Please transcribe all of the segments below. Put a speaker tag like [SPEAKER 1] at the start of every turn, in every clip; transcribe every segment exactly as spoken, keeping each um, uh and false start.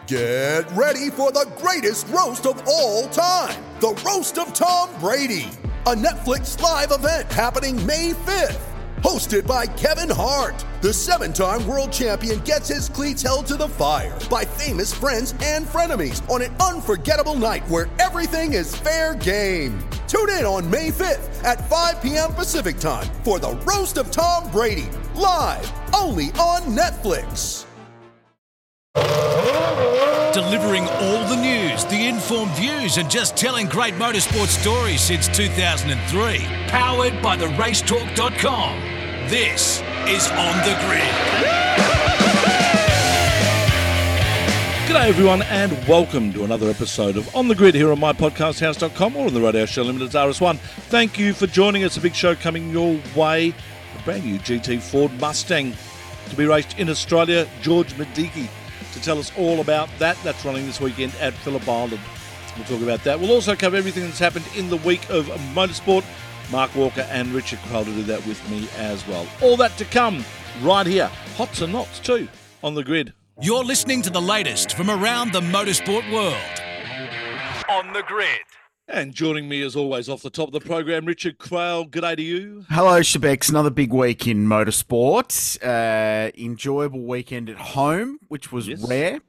[SPEAKER 1] Get ready for the greatest roast of all time, the Roast of Tom Brady, a Netflix live event happening May fifth. Hosted by Kevin Hart, the seven-time world champion gets his cleats held to the fire by famous friends and frenemies on an unforgettable night where everything is fair game. Tune in on May fifth at five p.m. Pacific time for the Roast of Tom Brady, live only on Netflix.
[SPEAKER 2] Delivering all the news, the informed views, and just telling great motorsport stories since two thousand three. Powered by the racetalk dot com. This is On the Grid.
[SPEAKER 3] G'day everyone and welcome to another episode of On the Grid here on my podcast house dot com or on the Radio Show Limited's R S one. Thank you for joining us. A big show coming your way. A brand new G T Ford Mustang to be raced in Australia. George Medicki to tell us all about that. That's running this weekend at Phillip Island. We'll talk about that. We'll also cover everything that's happened in the week of motorsport. Mark Walker and Richard Crowell to do that with me as well. All that to come right here. Hots and knots too on the grid.
[SPEAKER 2] You're listening to the latest from around the motorsport world. On the Grid.
[SPEAKER 3] And joining me as always off the top of the program, Richard Crowell. G'day to you.
[SPEAKER 4] Hello, Shebex. Another big week in motorsport. Uh, enjoyable weekend at home, which was
[SPEAKER 3] Yes.
[SPEAKER 4] rare.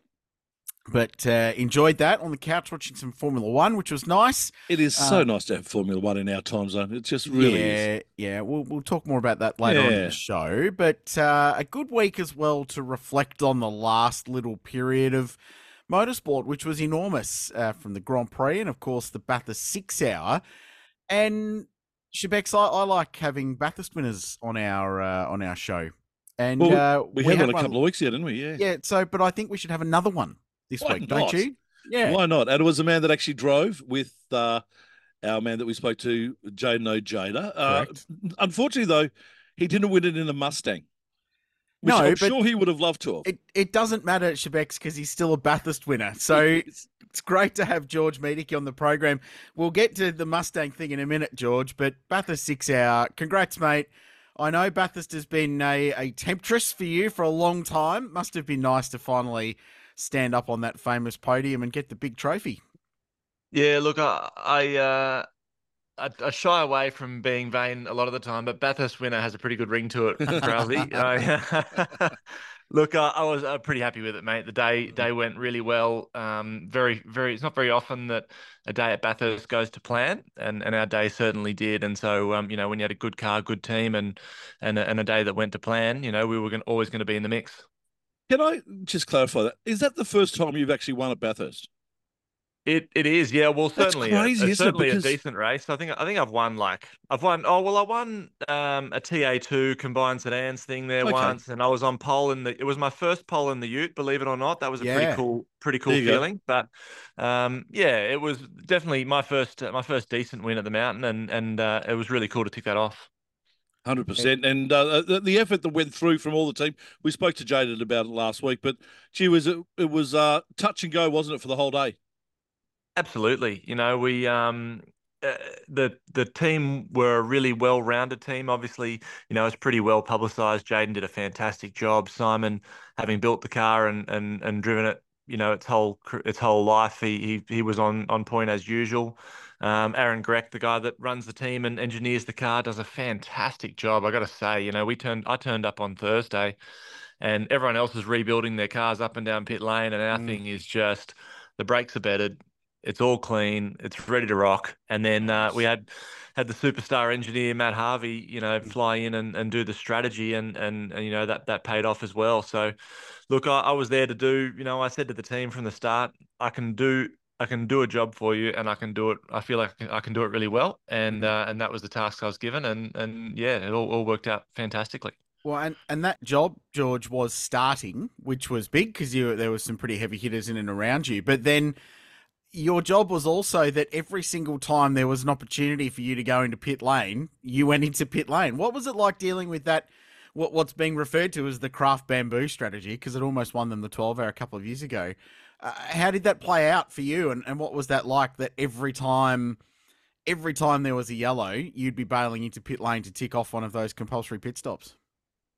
[SPEAKER 4] But uh, enjoyed that on the couch watching some Formula One, which was nice.
[SPEAKER 3] It is so
[SPEAKER 4] Uh,
[SPEAKER 3] nice to have Formula One in our time zone. It just really
[SPEAKER 4] yeah,
[SPEAKER 3] is.
[SPEAKER 4] Yeah, we'll, we'll talk more about that later on in
[SPEAKER 3] Yeah.
[SPEAKER 4] the show. But uh, a good week as well to reflect on the last little period of motorsport, which was enormous, uh, from the Grand Prix and, of course, the Bathurst Six Hour. And, Shebex, I, I like having Bathurst winners on our uh, on our show. And
[SPEAKER 3] Well,
[SPEAKER 4] uh,
[SPEAKER 3] We, had, one a
[SPEAKER 4] one-
[SPEAKER 3] couple of weeks ago, didn't we? Yeah.
[SPEAKER 4] Yeah, so, but I think we should have another one this
[SPEAKER 3] Why
[SPEAKER 4] week,
[SPEAKER 3] not?
[SPEAKER 4] don't you? Yeah.
[SPEAKER 3] Why not? And it was a man that actually drove with uh, our man that we spoke to, Jaden O'Jada. Uh,
[SPEAKER 4] Correct.
[SPEAKER 3] unfortunately, though, he didn't win it in a Mustang, which
[SPEAKER 4] No,
[SPEAKER 3] I'm
[SPEAKER 4] but
[SPEAKER 3] sure he would have loved to have.
[SPEAKER 4] It it doesn't matter, Shebex, because he's still a Bathurst winner. So it's, it's great to have George Medicki on the program. We'll get to the Mustang thing in a minute, George, but Bathurst Six Hour, congrats, mate. I know Bathurst has been a, a temptress for you for a long time. Must have been nice to finally stand up on that famous podium and get the big trophy.
[SPEAKER 5] Yeah, look, I I, uh, I I shy away from being vain a lot of the time, but Bathurst winner has a pretty good ring to it, Drowsy. I- Look, I, I was uh, pretty happy with it, mate. The day day went really well. Um, very very. It's not very often that a day at Bathurst goes to plan, and, and our day certainly did. And so, um, you know, when you had a good car, good team, and and a, and a day that went to plan, you know, we were gonna, always going to be in the mix.
[SPEAKER 3] Can I just clarify that? Is that the first time you've actually won at Bathurst?
[SPEAKER 5] It it is, yeah. Well,
[SPEAKER 3] That's
[SPEAKER 5] certainly, a-
[SPEAKER 3] crazy,
[SPEAKER 5] a,
[SPEAKER 3] isn't it?
[SPEAKER 5] certainly
[SPEAKER 3] Because-
[SPEAKER 5] a decent race. I think I think I've won like I've won. Oh well, I won um, a T A two combined sedans thing there
[SPEAKER 3] Okay.
[SPEAKER 5] once, and I was on pole in the. It was my first pole in the Ute, believe it or not. That was a
[SPEAKER 4] Yeah.
[SPEAKER 5] pretty cool, pretty cool
[SPEAKER 3] There you go.
[SPEAKER 5] feeling. But um, yeah, it was definitely my first uh, my first decent win at the mountain, and and uh, it was really cool to tick that off.
[SPEAKER 3] one hundred percent. And uh, the, the effort that went through from all the team, we spoke to Jaden about it last week, but gee, was it, it was uh, touch and go, wasn't it, for the whole day?
[SPEAKER 5] Absolutely. You know, we um uh, the the team were a really well-rounded team. Obviously, you know, it's pretty well publicized. Jaden did a fantastic job. Simon, having built the car and and and driven it, you know, its whole cr- its whole life, he he, he was on on point as usual. Um, Aaron Greck, the guy that runs the team and engineers the car, does a fantastic job. I got to say, you know, we turned I turned up on Thursday, and everyone else is rebuilding their cars up and down pit lane, and our
[SPEAKER 4] Mm.
[SPEAKER 5] thing is just the brakes are bedded. It's all clean. It's ready to rock. And then uh, we had had the superstar engineer Matt Harvey, you know, fly in and, and do the strategy, and, and and you know that that paid off as well. So, look, I, I was there to do. You know, I said to the team from the start, I can do I can do a job for you, and I can do it. I feel like I can, I can do it really well, and uh, and that was the task I was given, and and yeah, it all, all worked out fantastically.
[SPEAKER 4] Well, and, and that job, George, was starting, which was big because you there was some pretty heavy hitters in and around you. But then your job was also that every single time there was an opportunity for you to go into pit lane, you went into pit lane. What was it like dealing with that, what what's being referred to as the Kraft Bamboo strategy, because it almost won them the twelve hour a couple of years ago. Uh, how did that play out for you, and, and what was that like, that every time every time there was a yellow, you'd be bailing into pit lane to tick off one of those compulsory pit stops?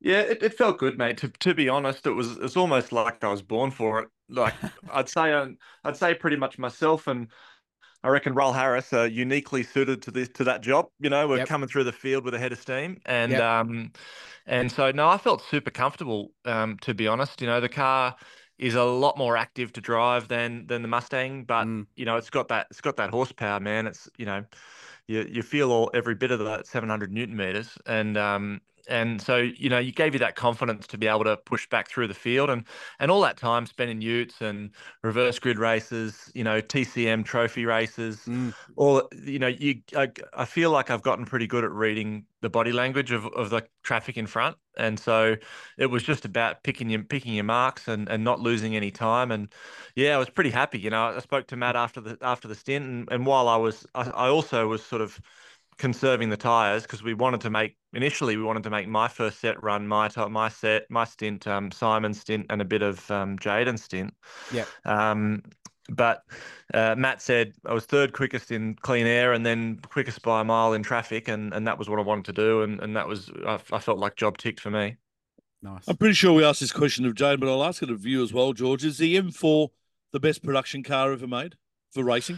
[SPEAKER 5] Yeah, it, it felt good, mate. To to be honest, it was it's almost like I was born for it. Like I'd say, um, I'd say pretty much myself and I reckon Roll Harris are uniquely suited to this to that job. You know, we're
[SPEAKER 4] Yep.
[SPEAKER 5] coming through the field with a head of steam, and
[SPEAKER 4] Yep.
[SPEAKER 5] um, and so no, I felt super comfortable. Um, to be honest, you know, the car is a lot more active to drive than than the Mustang, but
[SPEAKER 4] Mm.
[SPEAKER 5] you know, it's got that it's got that horsepower, man. It's you know, you you feel all every bit of that seven hundred newton meters, and um, and so you know, you gave you that confidence to be able to push back through the field, and and all that time spent in Utes and reverse grid races, you know, T C M trophy races,
[SPEAKER 4] Mm.
[SPEAKER 5] all you know, you I, I feel like I've gotten pretty good at reading the body language of, of the traffic in front, and so it was just about picking your picking your marks and, and not losing any time. And yeah, I was pretty happy. You know, I spoke to Matt after the after the stint, and, and while I was, I, I also was sort of conserving the tires because we wanted to make initially we wanted to make my first set run, my my set, my stint, um, Simon's stint, and a bit of um, Jaden's stint.
[SPEAKER 4] Yep.
[SPEAKER 5] Um, but uh, Matt said I was third quickest in clean air and then quickest by a mile in traffic, and, and that was what I wanted to do, and and that was I, I felt like job ticked for me.
[SPEAKER 4] Nice.
[SPEAKER 3] I'm pretty sure we asked this question of Jane, but I'll ask it of you as well, George. Is the M four the best production car ever made for racing?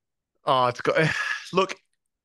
[SPEAKER 5] Oh, it's got look.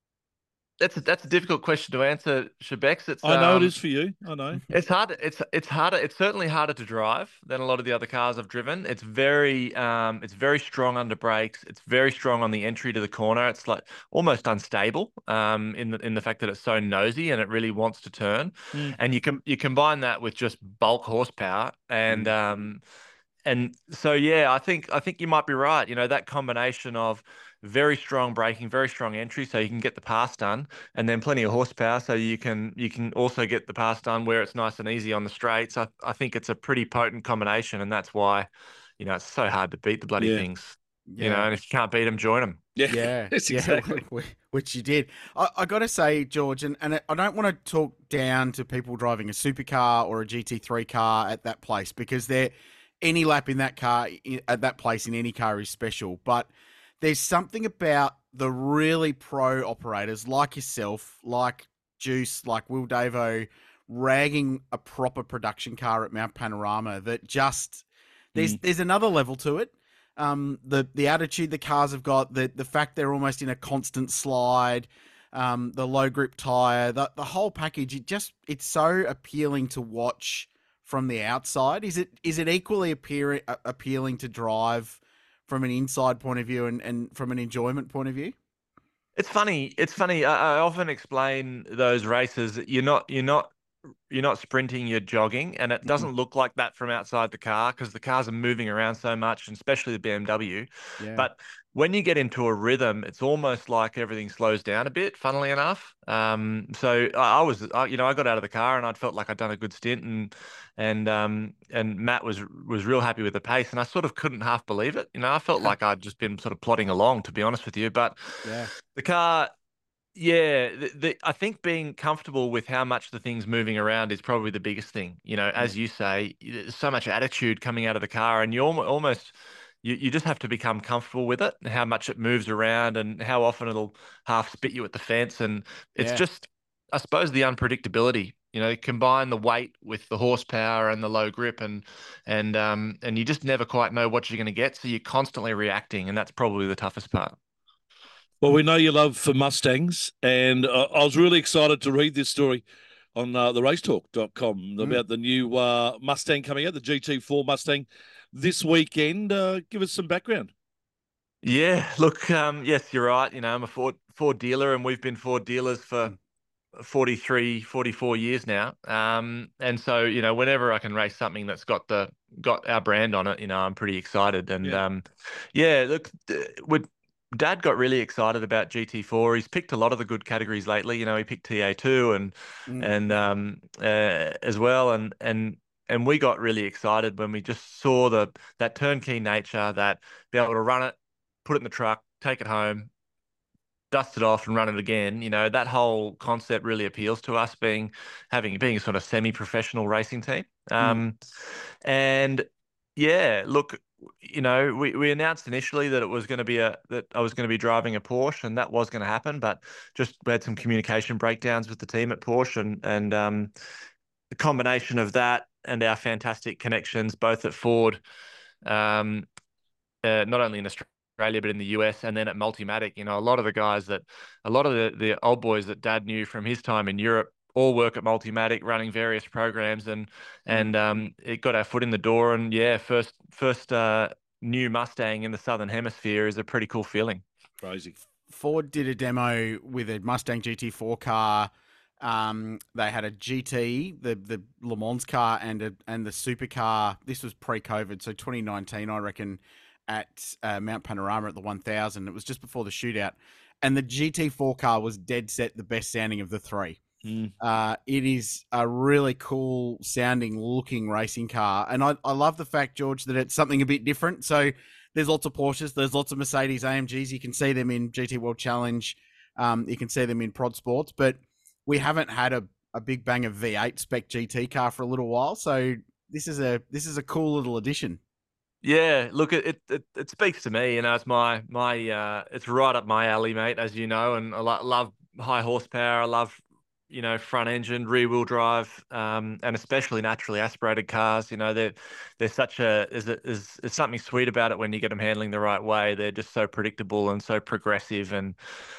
[SPEAKER 5] That's a, that's a difficult question to answer, Shebex. It's
[SPEAKER 3] I know
[SPEAKER 5] um,
[SPEAKER 3] it is for you. I know.
[SPEAKER 5] It's hard. It's it's harder. It's certainly harder to drive than a lot of the other cars I've driven. It's very um, it's very strong under brakes. It's very strong on the entry to the corner. It's like almost unstable um, in the in the fact that it's so nosy and it really wants to turn.
[SPEAKER 3] Mm.
[SPEAKER 5] And you can you combine that with just bulk horsepower and
[SPEAKER 4] Mm.
[SPEAKER 5] um, and so yeah, I think I think you might be right. You know, that combination of very strong braking, very strong entry, so you can get the pass done, and then plenty of horsepower, so you can you can also get the pass done where it's nice and easy on the straights. I, I think it's a pretty potent combination, and that's why, you know, it's so hard to beat the bloody
[SPEAKER 3] Yeah.
[SPEAKER 5] things.
[SPEAKER 4] Yeah.
[SPEAKER 5] You know, and if you can't beat them, join them.
[SPEAKER 3] Yeah,
[SPEAKER 4] Yeah,
[SPEAKER 3] yes,
[SPEAKER 4] yeah,
[SPEAKER 3] exactly.
[SPEAKER 4] which you did. I, I got to say, George, and, and I don't want to talk down to people driving a supercar or a G T three car at that place because they're any lap in that car at that place in any car is special. But there's something about the really pro operators like yourself, like Juice, like Will Davo, ragging a proper production car at Mount Panorama that just there's
[SPEAKER 3] Mm.
[SPEAKER 4] there's another level to it. Um, the the attitude the cars have got, the the fact they're almost in a constant slide, um, the low grip tire, the the whole package. It just it's so appealing to watch from the outside. Is it is it equally appear, appealing to drive from an inside point of view and, and from an enjoyment point of view?
[SPEAKER 5] It's funny. It's funny. I, I often explain those races. You're not. You're not. You're not sprinting, you're jogging, and it doesn't look like that from outside the car because the cars are moving around so much, and especially the B M W.
[SPEAKER 4] Yeah.
[SPEAKER 5] But when you get into a rhythm, it's almost like everything slows down a bit, funnily enough. Um, so I, I was, I, you know, I got out of the car and I'd felt like I'd done a good stint, and and um, and Matt was was real happy with the pace, and I sort of couldn't half believe it. You know, I felt like I'd just been sort of plodding along, to be honest with you. But
[SPEAKER 4] Yeah.
[SPEAKER 5] the car. Yeah, the, the, I think being comfortable with how much the thing's moving around is probably the biggest thing. You know, as you say, there's so much attitude coming out of the car, and you almo- almost you, you just have to become comfortable with it and how much it moves around and how often it'll half spit you at the fence. And it's
[SPEAKER 4] Yeah.
[SPEAKER 5] just, I suppose, the unpredictability. You know, combine the weight with the horsepower and the low grip, and and um and you just never quite know what you're going to get, so you're constantly reacting, and that's probably the toughest part.
[SPEAKER 3] Well, we know your love for Mustangs, and uh, I was really excited to read this story on uh, the racetalk dot com
[SPEAKER 4] Mm.
[SPEAKER 3] about the new uh, Mustang coming out, the G T four Mustang this weekend. Uh, give us some background.
[SPEAKER 5] Yeah, look, um, yes, you're right. You know, I'm a Ford Ford dealer, and we've been Ford dealers for forty-three, forty-four years now. Um, and so, you know, whenever I can race something that's got the got our brand on it, you know, I'm pretty excited. And
[SPEAKER 3] Yeah.
[SPEAKER 5] um, yeah, look, with Dad got really excited about G T four. He's picked a lot of the good categories lately. You know, he picked T A two and
[SPEAKER 4] Mm.
[SPEAKER 5] and um, uh, as well, and and and we got really excited when we just saw the that turnkey nature, that be able to run it, put it in the truck, take it home, dust it off and run it again. You know, that whole concept really appeals to us, being having being a sort of semi-professional racing team. Um, and yeah, look, you know, we, we announced initially that it was going to be a that I was going to be driving a Porsche, and that was going to happen, but just we had some communication breakdowns with the team at Porsche, and and um the combination of that and our fantastic connections, both at Ford, um, uh, not only in Australia, but in the U S, and then at Multimatic. You know, a lot of the guys that, a lot of the, the old boys that Dad knew from his time in Europe all work at Multimatic, running various programs, and and um, it got our foot in the door. And yeah, first first uh, new Mustang in the Southern Hemisphere is a pretty cool feeling.
[SPEAKER 3] Crazy.
[SPEAKER 4] Ford did a demo with a Mustang G T four car. Um, they had a G T, the the Le Mans car, and a and the supercar. This was pre-COVID, so twenty nineteen, I reckon, at uh, Mount Panorama at the one thousand. It was just before the shootout, and the G T four car was dead set the best sounding of the three.
[SPEAKER 3] Mm.
[SPEAKER 4] Uh, it is a really cool sounding, looking racing car, and I I love the fact, George, that it's something a bit different. So there's lots of Porsches, there's lots of Mercedes A M Gs. You can see them in G T World Challenge. Um, you can see them in Prod Sports, but we haven't had a, a big bang of V eight spec G T car for a little while. So this is a this is a cool little addition.
[SPEAKER 5] Yeah, look, it it, it speaks to me. You know, it's my my uh, it's right up my alley, mate. As you know, and I lo- love high horsepower. I love, you know, front engine, rear wheel drive, um, and especially naturally aspirated cars. You know, they're they're such a is is is something sweet about it when you get them handling the right way. They're just so predictable and so progressive, and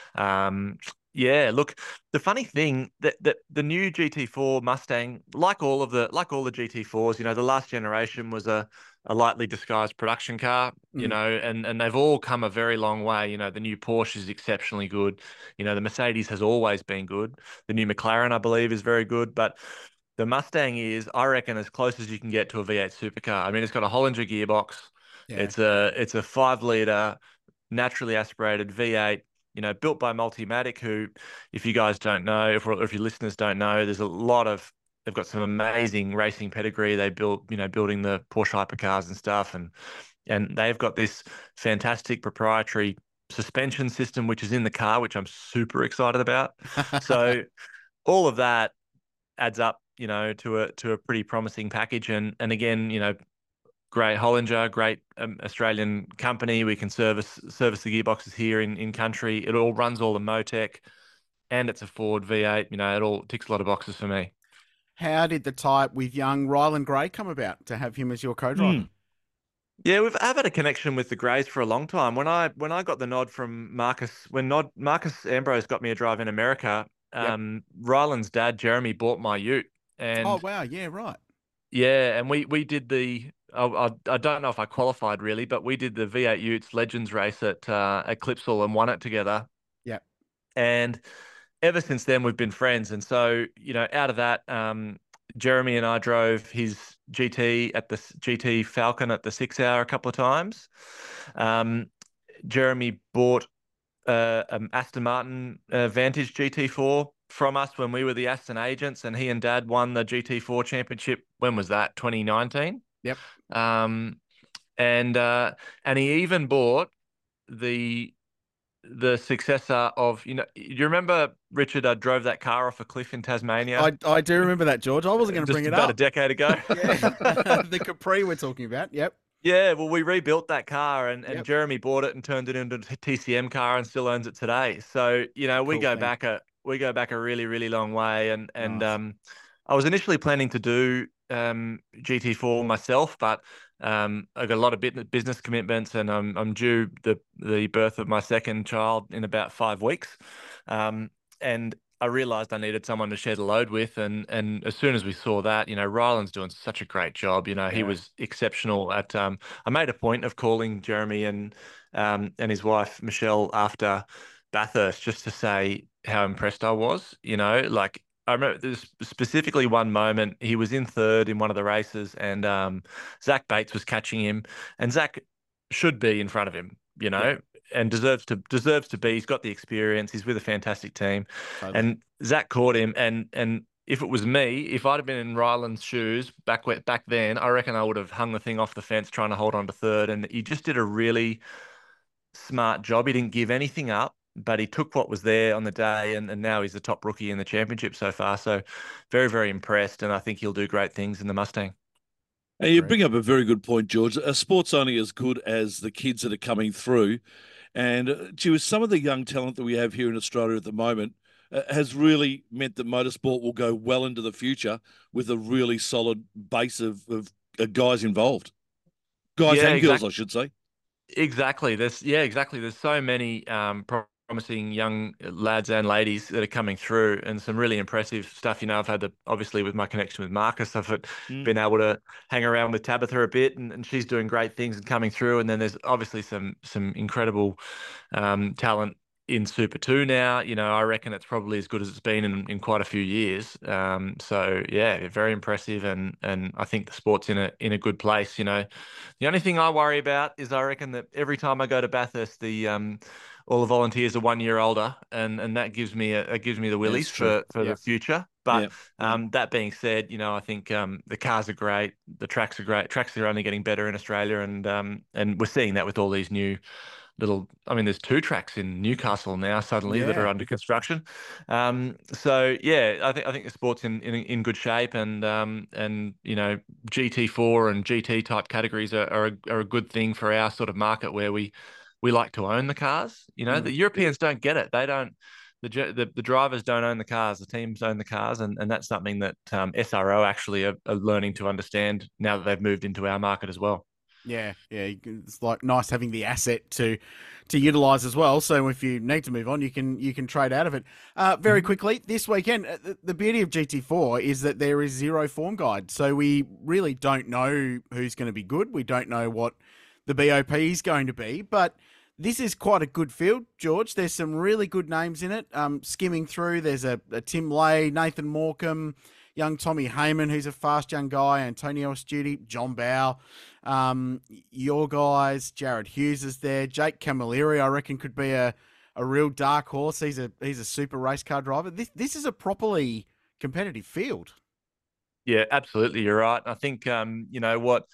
[SPEAKER 5] um, yeah. Look, the funny thing that that the new G T four Mustang, like all of the like all the G T fours, you know, the last generation was a a lightly disguised production car, you
[SPEAKER 4] Mm.
[SPEAKER 5] know, and, and they've all come a very long way. You know, the new Porsche is exceptionally good. You know, the Mercedes has always been good. The new McLaren, I believe, is very good. But the Mustang is, I reckon, as close as you can get to a V eight supercar. I mean, it's got a Hollinger gearbox.
[SPEAKER 4] Yeah.
[SPEAKER 5] It's a it's a five liter naturally aspirated V eight. You know, built by Multimatic, who, if you guys don't know, if, if your listeners don't know, there's a lot of they've got some amazing racing pedigree. They built, you know, building the Porsche hypercars and stuff, and and they've got this fantastic proprietary suspension system, which is in the car, which I'm super excited about. So all of that adds up, you know, to a to a pretty promising package. And and again, you know, great Hollinger, great um, Australian company. We can service service the gearboxes here in in country. It all runs all the Motec, and it's a Ford V eight. You know, it all ticks a lot of boxes for me.
[SPEAKER 4] How did the type with young Ryland Gray come about to have him as your co-driver?
[SPEAKER 3] Mm.
[SPEAKER 5] Yeah, we've I've had a connection with the Greys for a long time. When I when I got the nod from Marcus, when nod Marcus Ambrose got me a drive in America, um, Ryland's dad Jeremy bought my Ute, and
[SPEAKER 4] Oh wow, yeah, right.
[SPEAKER 5] yeah, and we we did the I, I I don't know if I qualified really, but we did the V eight Utes Legends race at uh, at Clipsal and won it together.
[SPEAKER 4] Yeah.
[SPEAKER 5] And ever since then we've been friends. And so, you know, out of that, um, Jeremy and I drove his G T at the G T Falcon at the six hour a couple of times. Um, Jeremy bought uh, an Aston Martin uh, Vantage G T four from us when we were the Aston agents, and he and Dad won the G T four championship. When was that? twenty nineteen.
[SPEAKER 4] Yep.
[SPEAKER 5] Um, and uh, and he even bought the the successor of, you know, you remember Richard uh, drove that car off a cliff in Tasmania?
[SPEAKER 4] I, I do remember that, George. I wasn't going to
[SPEAKER 5] just
[SPEAKER 4] bring it
[SPEAKER 5] about
[SPEAKER 4] up.
[SPEAKER 5] a decade ago.
[SPEAKER 4] Yeah. The Capri we're talking about. Yep.
[SPEAKER 5] Yeah, well, we rebuilt that car, and, and
[SPEAKER 4] Yep.
[SPEAKER 5] Jeremy bought it and turned it into a T C M car and still owns it today. So, you know, we
[SPEAKER 4] Cool
[SPEAKER 5] go
[SPEAKER 4] thing.
[SPEAKER 5] back a we go back a really, really long way. And and
[SPEAKER 4] Nice.
[SPEAKER 5] um, I was initially planning to do um G T four myself, but um, I got a lot of bit- business commitments, and I'm I'm due the the birth of my second child in about five weeks, um, and I realized I needed someone to share the load with. And and as soon as we saw that, you know, Ryland's doing such a great job. You know, he
[SPEAKER 4] Yeah.
[SPEAKER 5] was exceptional at. Um, I made a point of calling Jeremy and um and his wife Michelle after Bathurst just to say how impressed I was. You know, like I remember there's specifically one moment he was in third in one of the races, and um, Zach Bates was catching him, and Zach should be in front of him, you know, and deserves to deserves to be. He's got the experience. He's with a fantastic team,
[SPEAKER 4] Totally.
[SPEAKER 5] and Zach caught him, and and if it was me, if I'd have been in Ryland's shoes back where, back then, I reckon I would have hung the thing off the fence trying to hold on to third. And he just did a really smart job. He didn't give anything up, but he took what was there on the day, and, and now he's the top rookie in the championship so far. So very, very impressed, and I think he'll do great things in the Mustang.
[SPEAKER 3] And you
[SPEAKER 4] Great.
[SPEAKER 3] bring up a very good point, George. A sport's only as good as the kids that are coming through. And uh, gee, with some of the young talent that we have here in Australia at the moment, uh, has really meant that motorsport will go well into the future with a really solid base of, of uh, guys involved. Guys
[SPEAKER 5] Yeah,
[SPEAKER 3] and girls,
[SPEAKER 5] exactly.
[SPEAKER 3] I should say.
[SPEAKER 5] Exactly. There's yeah, exactly. There's so many um, promising young lads and ladies that are coming through, and some really impressive stuff. You know, I've had the obviously with my connection with Marcus, I've had,
[SPEAKER 3] Mm.
[SPEAKER 5] been able to hang around with Tabitha a bit, and, and she's doing great things and coming through. And then there's obviously some some incredible um, talent in Super Two now. You know, I reckon it's probably as good as it's been in, in quite a few years. Um, so yeah, very impressive, and and I think the sport's in a in a good place. You know, the only thing I worry about is I reckon that every time I go to Bathurst, the um, all the volunteers are one year older, and and that gives me a, it gives me the willies
[SPEAKER 3] That's true.
[SPEAKER 5] for for
[SPEAKER 4] Yeah.
[SPEAKER 5] the future.
[SPEAKER 3] Yeah.
[SPEAKER 5] But um, that being said, you know, I think um, the cars are great, the tracks are great. Tracks are only getting better in Australia, and um, and we're seeing that with all these new little. I mean, there's two tracks in Newcastle now suddenly that are
[SPEAKER 4] Yeah.
[SPEAKER 5] under construction. Um, so yeah, I think I think the sport's in in, in good shape, and um, and you know, G T four and G T type categories are are a, are a good thing for our sort of market where we we like to own the cars. You know,
[SPEAKER 4] Mm.
[SPEAKER 5] the Europeans don't get it. They don't. The, the the drivers don't own the cars. The teams own the cars, and, and that's something that um, S R O actually are, are learning to understand now that they've moved into our market as well.
[SPEAKER 4] Yeah, yeah, you can- it's like nice having the asset to to utilize as well. So if you need to move on, you can you can trade out of it. Uh, very quickly this weekend, uh, the, the beauty of G T four is that there is zero form guide, so we really don't know who's going to be good. We don't know what the B O P is going to be, but this is quite a good field, George. There's some really good names in it. Um, skimming through, there's a, a Tim Lay, Nathan Morecambe, young Tommy Heyman, who's a fast young guy, Antonio Estudi, John Bow. Um, your guys, Jared Hughes is there. Jake Camilleri, I reckon, could be a, a real dark horse. He's a he's a super race car driver. This this is a properly competitive field.
[SPEAKER 5] Yeah, absolutely. You're right. I think um, you know what,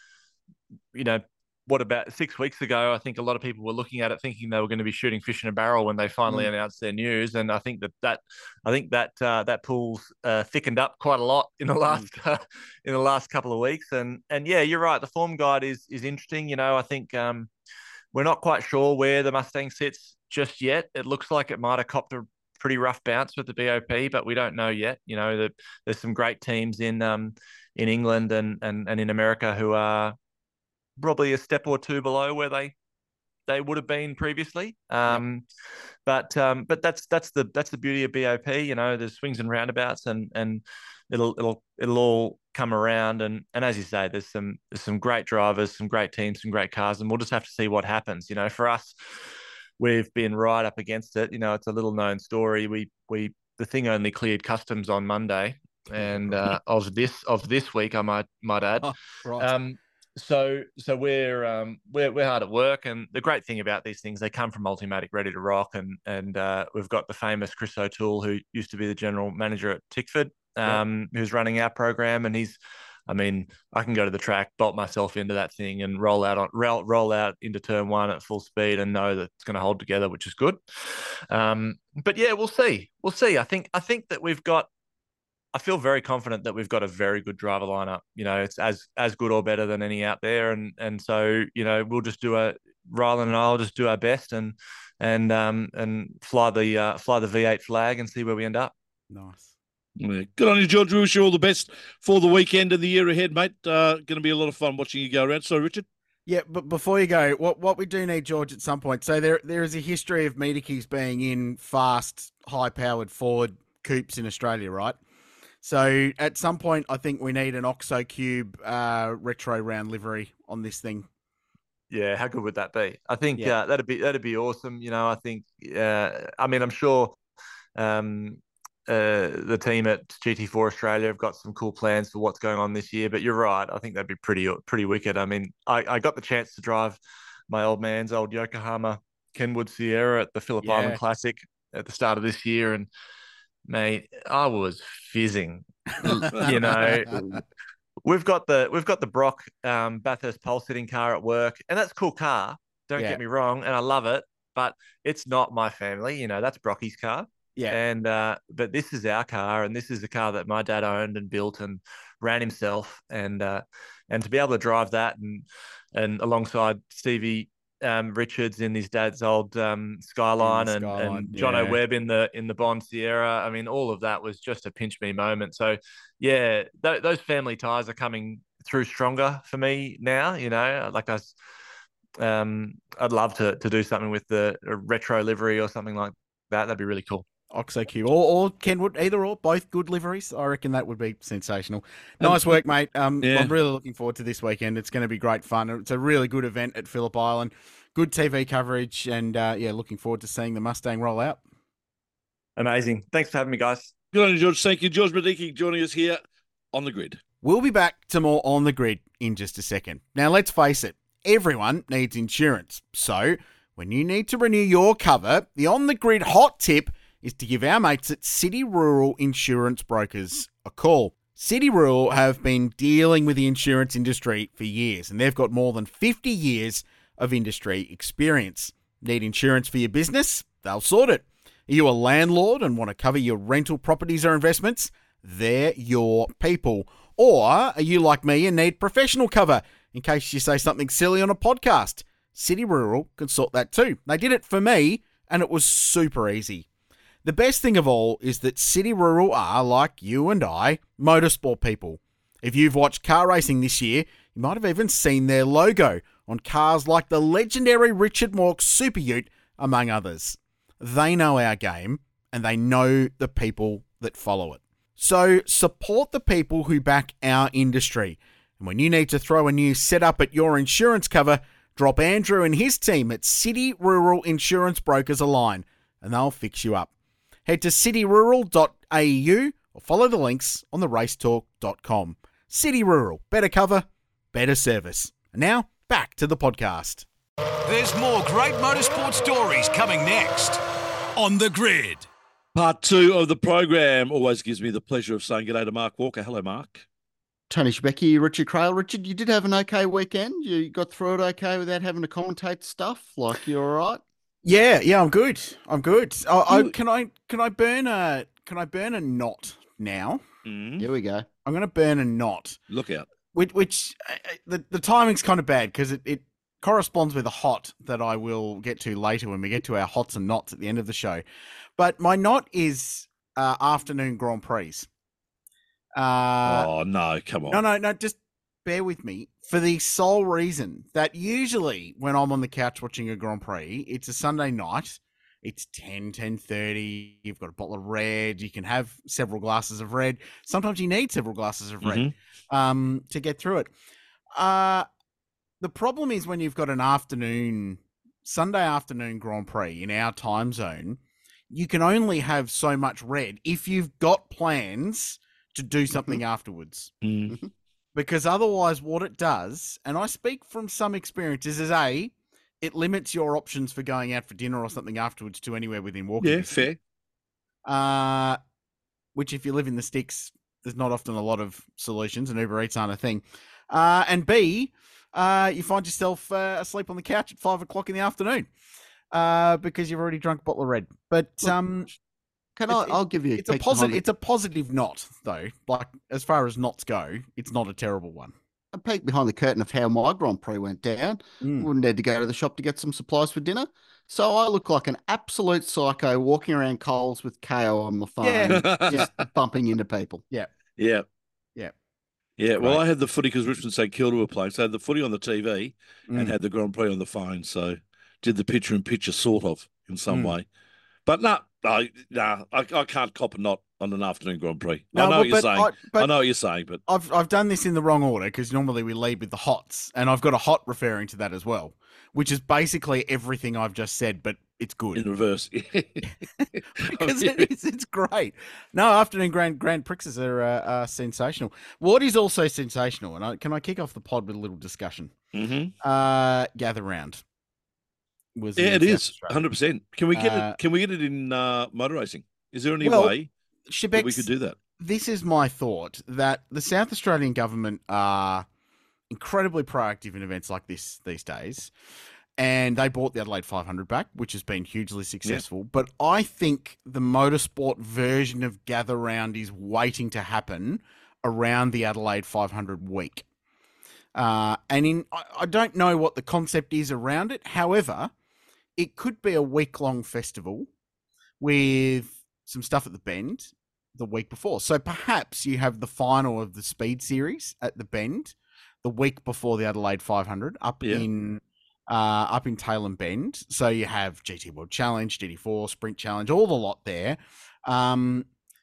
[SPEAKER 5] you know, what about six weeks ago? I think a lot of people were looking at it thinking they were going to be shooting fish in a barrel when they finally
[SPEAKER 4] Mm.
[SPEAKER 5] announced their news, and I think that that I think that uh, that pool's uh, thickened up quite a lot in the last uh, in the last couple of weeks. And and yeah, you're right. The form guide is is interesting. You know, I think um, we're not quite sure where the Mustang sits just yet. It looks like it might have copped a pretty rough bounce with the B O P, but we don't know yet. You know, the, there's some great teams in um, in England and, and and in America who are probably a step or two below where they they would have been previously. Um, yep. But um, but that's that's the that's the beauty of B O P. You know, there's swings and roundabouts, and and it'll it'll it'll all come around. And and as you say, there's some there's some great drivers, some great teams, some great cars, and we'll just have to see what happens. You know, for us, we've been right up against it. You know, it's a little known story. We we the thing only cleared customs on Monday, and uh, of this of this week, I might might add.
[SPEAKER 4] Oh, right.
[SPEAKER 5] Um, So, so we're um, we're we're hard at work, and the great thing about these things, they come from Ultimatic ready to rock, and and uh, we've got the famous Chris O'Toole, who used to be the general manager at Tickford, um, yep. who's running our program, and he's, I mean, I can go to the track, bolt myself into that thing, and roll out on roll, roll out into turn one at full speed, and know that it's going to hold together, which is good. Um, but yeah, we'll see, we'll see. I think I think that we've got. I feel very confident that we've got a very good driver lineup. You know, it's as as good or better than any out there, and and so you know we'll just do a Rylan and I'll just do our best and and um and fly the uh, fly the V eight flag and see where we end up.
[SPEAKER 4] Nice.
[SPEAKER 3] Yeah. Good on you, George. We wish you all the best for the weekend and the year ahead, mate. Uh, going to be a lot of fun watching you go around. So, Richard.
[SPEAKER 4] Yeah, but before you go, what what we do need, George, at some point. So there there is a history of Medicus being in fast, high powered Ford coupes in Australia, right? So at some point, I think we need an Oxo Cube uh, retro round livery on this thing.
[SPEAKER 5] Yeah, how good would that be? I think
[SPEAKER 4] yeah.
[SPEAKER 5] uh, that'd be that'd be awesome. You know, I think. Uh, I mean, I'm sure um, uh, the team at G T four Australia have got some cool plans for what's going on this year. But you're right. I think that'd be pretty pretty wicked. I mean, I, I got the chance to drive my old man's old Yokohama Kenwood Sierra at the Phillip
[SPEAKER 4] Yeah.
[SPEAKER 5] Island Classic at the start of this year, and mate, I was fizzing. You know, we've got the we've got the Brock um, Bathurst pole sitting car at work, and that's a cool car. Don't
[SPEAKER 4] Yeah.
[SPEAKER 5] get me wrong, and I love it, but it's not my family. You know, that's Brocky's car.
[SPEAKER 4] Yeah.
[SPEAKER 5] And uh, but this is our car, and this is the car that my dad owned and built and ran himself, and uh, and to be able to drive that and and alongside Stevie um, Richards in his dad's old um, Skyline,
[SPEAKER 4] In the
[SPEAKER 5] and,
[SPEAKER 4] Skyline,
[SPEAKER 5] and John
[SPEAKER 4] yeah.
[SPEAKER 5] O'Webb in the in the Bond Sierra. I mean, all of that was just a pinch me moment. So, yeah, th- those family ties are coming through stronger for me now. You know, like I, was, um, I'd love to to do something with the a retro livery or something like that. That'd be really cool.
[SPEAKER 4] Oxo Q or, or Kenwood, either or, both good liveries. I reckon that would be sensational. Nice work, mate. Um,
[SPEAKER 3] Yeah.
[SPEAKER 4] I'm really looking forward to this weekend. It's going to be great fun. It's a really good event at Phillip Island. Good T V coverage, and uh, yeah, looking forward to seeing the Mustang roll out.
[SPEAKER 5] Amazing. Thanks for having me, guys.
[SPEAKER 3] Good on you, George. Thank you. George Mediki joining us here on the grid.
[SPEAKER 4] We'll be back to more On the Grid in just a second. Now, let's face it, everyone needs insurance. So, when you need to renew your cover, the On the Grid hot tip is to give our mates at City Rural Insurance Brokers a call. City Rural have been dealing with the insurance industry for years, and they've got more than fifty years of industry experience. Need insurance for your business? They'll sort it. Are you a landlord and want to cover your rental properties or investments? They're your people. Or are you like me and need professional cover in case you say something silly on a podcast? City Rural can sort that too. They did it for me, and it was super easy. The best thing of all is that City Rural are, like you and I, motorsport people. If you've watched car racing this year, you might have even seen their logo on cars like the legendary Richard Mork Super Ute, among others. They know our game, and they know the people that follow it. So support the people who back our industry. And when you need to throw a new setup at your insurance cover, drop Andrew and his team at City Rural Insurance Brokers a line, and they'll fix you up. Head to city rural dot a u or follow the links on the race talk dot com. City Rural, better cover, better service. And now, back to the podcast.
[SPEAKER 2] There's more great motorsport stories coming next on The Grid.
[SPEAKER 3] Part two of the program always gives me the pleasure of saying g'day to Mark Walker. Hello, Mark.
[SPEAKER 6] Tony Shebeki, Richard Crail. Richard, you did have an okay weekend. You got through it okay without having to commentate stuff. Like, you all right?
[SPEAKER 4] Yeah, yeah, I'm good. I'm good. I, I,
[SPEAKER 3] You-
[SPEAKER 4] can I can I burn a can I burn a knot now?
[SPEAKER 3] Mm.
[SPEAKER 6] Here we go.
[SPEAKER 4] I'm going to burn a knot,
[SPEAKER 3] Look out.
[SPEAKER 4] which, which uh, the the timing's kind of bad because it, it corresponds with a hot that I will get to later when we get to our hots and knots at the end of the show. But my knot is uh, afternoon Grand Prix. Uh,
[SPEAKER 3] oh, no, come on.
[SPEAKER 4] No, no, no. Just bear with me for the sole reason that usually when I'm on the couch watching a Grand Prix, it's a Sunday night. It's ten, ten thirty. You've got a bottle of red. You can have several glasses of red. Sometimes you need several glasses of red
[SPEAKER 3] Mhm.
[SPEAKER 4] um, to get through it. Uh, the problem is when you've got an afternoon, Sunday afternoon Grand Prix in our time zone, you can only have so much red if you've got plans to do something afterwards.
[SPEAKER 3] Mm.
[SPEAKER 4] Because otherwise what it does, and I speak from some experiences, is A, it limits your options for going out for dinner or something afterwards to anywhere within walking
[SPEAKER 3] Yeah,
[SPEAKER 4] distance.
[SPEAKER 3] fair.
[SPEAKER 4] Uh, which if you live in the sticks, there's not often a lot of solutions, and Uber Eats aren't a thing. Uh, and B, uh, you find yourself uh, asleep on the couch at five o'clock in the afternoon uh, because you've already drunk a bottle of red. But
[SPEAKER 6] Look,
[SPEAKER 4] um,
[SPEAKER 6] Can
[SPEAKER 4] It-
[SPEAKER 6] I?
[SPEAKER 4] it-
[SPEAKER 6] I'll give you.
[SPEAKER 4] it's a
[SPEAKER 6] peek behind
[SPEAKER 4] positive.
[SPEAKER 6] the-
[SPEAKER 4] It's a positive knot, though. Like as far as knots go, it's not a terrible one.
[SPEAKER 6] a peek behind the curtain of how my Grand Prix went down.
[SPEAKER 4] Mm.
[SPEAKER 6] Wouldn't need to go to the shop to get some supplies for dinner. So I look like an absolute psycho walking around Coles with K O on my phone,
[SPEAKER 4] Yeah.
[SPEAKER 6] just bumping into people.
[SPEAKER 3] Yeah.
[SPEAKER 4] Yeah.
[SPEAKER 3] Yeah, well,
[SPEAKER 4] Right.
[SPEAKER 3] I had the footy because Richmond St Kilda were playing, so I had the footy on the T V
[SPEAKER 4] Mm.
[SPEAKER 3] and had the Grand Prix on the phone, so did the picture in picture sort of in some
[SPEAKER 4] Mm.
[SPEAKER 3] way. But no, no, no I, I can't cop a knot on an afternoon Grand Prix.
[SPEAKER 4] No,
[SPEAKER 3] I know
[SPEAKER 4] well,
[SPEAKER 3] what you're
[SPEAKER 4] but
[SPEAKER 3] saying.
[SPEAKER 4] I- but-
[SPEAKER 3] I know what you're saying, but
[SPEAKER 4] I've I've done this in the wrong order because normally we lead with the hots, and I've got a hot referring to that as well, which is basically everything I've just said, but it's good
[SPEAKER 3] in reverse.
[SPEAKER 4] because it is, it's great. No, afternoon Grand Grand Prixes are, uh, are sensational. What is also sensational, and I, can I kick off the pod with a little discussion?
[SPEAKER 3] hmm
[SPEAKER 4] Uh, Gather Round was
[SPEAKER 3] Yeah,
[SPEAKER 4] in
[SPEAKER 3] it
[SPEAKER 4] South
[SPEAKER 3] is
[SPEAKER 4] Australia.
[SPEAKER 3] hundred percent. Can we get
[SPEAKER 4] Uh,
[SPEAKER 3] it? Can we get it in uh, motor racing? Is there any
[SPEAKER 4] Well,
[SPEAKER 3] way that we
[SPEAKER 4] Shebex,
[SPEAKER 3] could do that?
[SPEAKER 4] this is my thought that the South Australian government are incredibly proactive in events like this these days. And they bought the Adelaide five hundred back, which has been hugely successful. But I think the motorsport version of Gather Round is waiting to happen around the Adelaide five hundred week. Uh, and in I, I don't know what the concept is around it. However, it could be a week-long festival with some stuff at the Bend the week before. So perhaps you have the final of the Speed Series at the Bend the week before the Adelaide five hundred up
[SPEAKER 3] Yeah.
[SPEAKER 4] in uh, up in Tail and Bend. So you have G T World Challenge, G T four, Sprint Challenge, all the lot there. Um,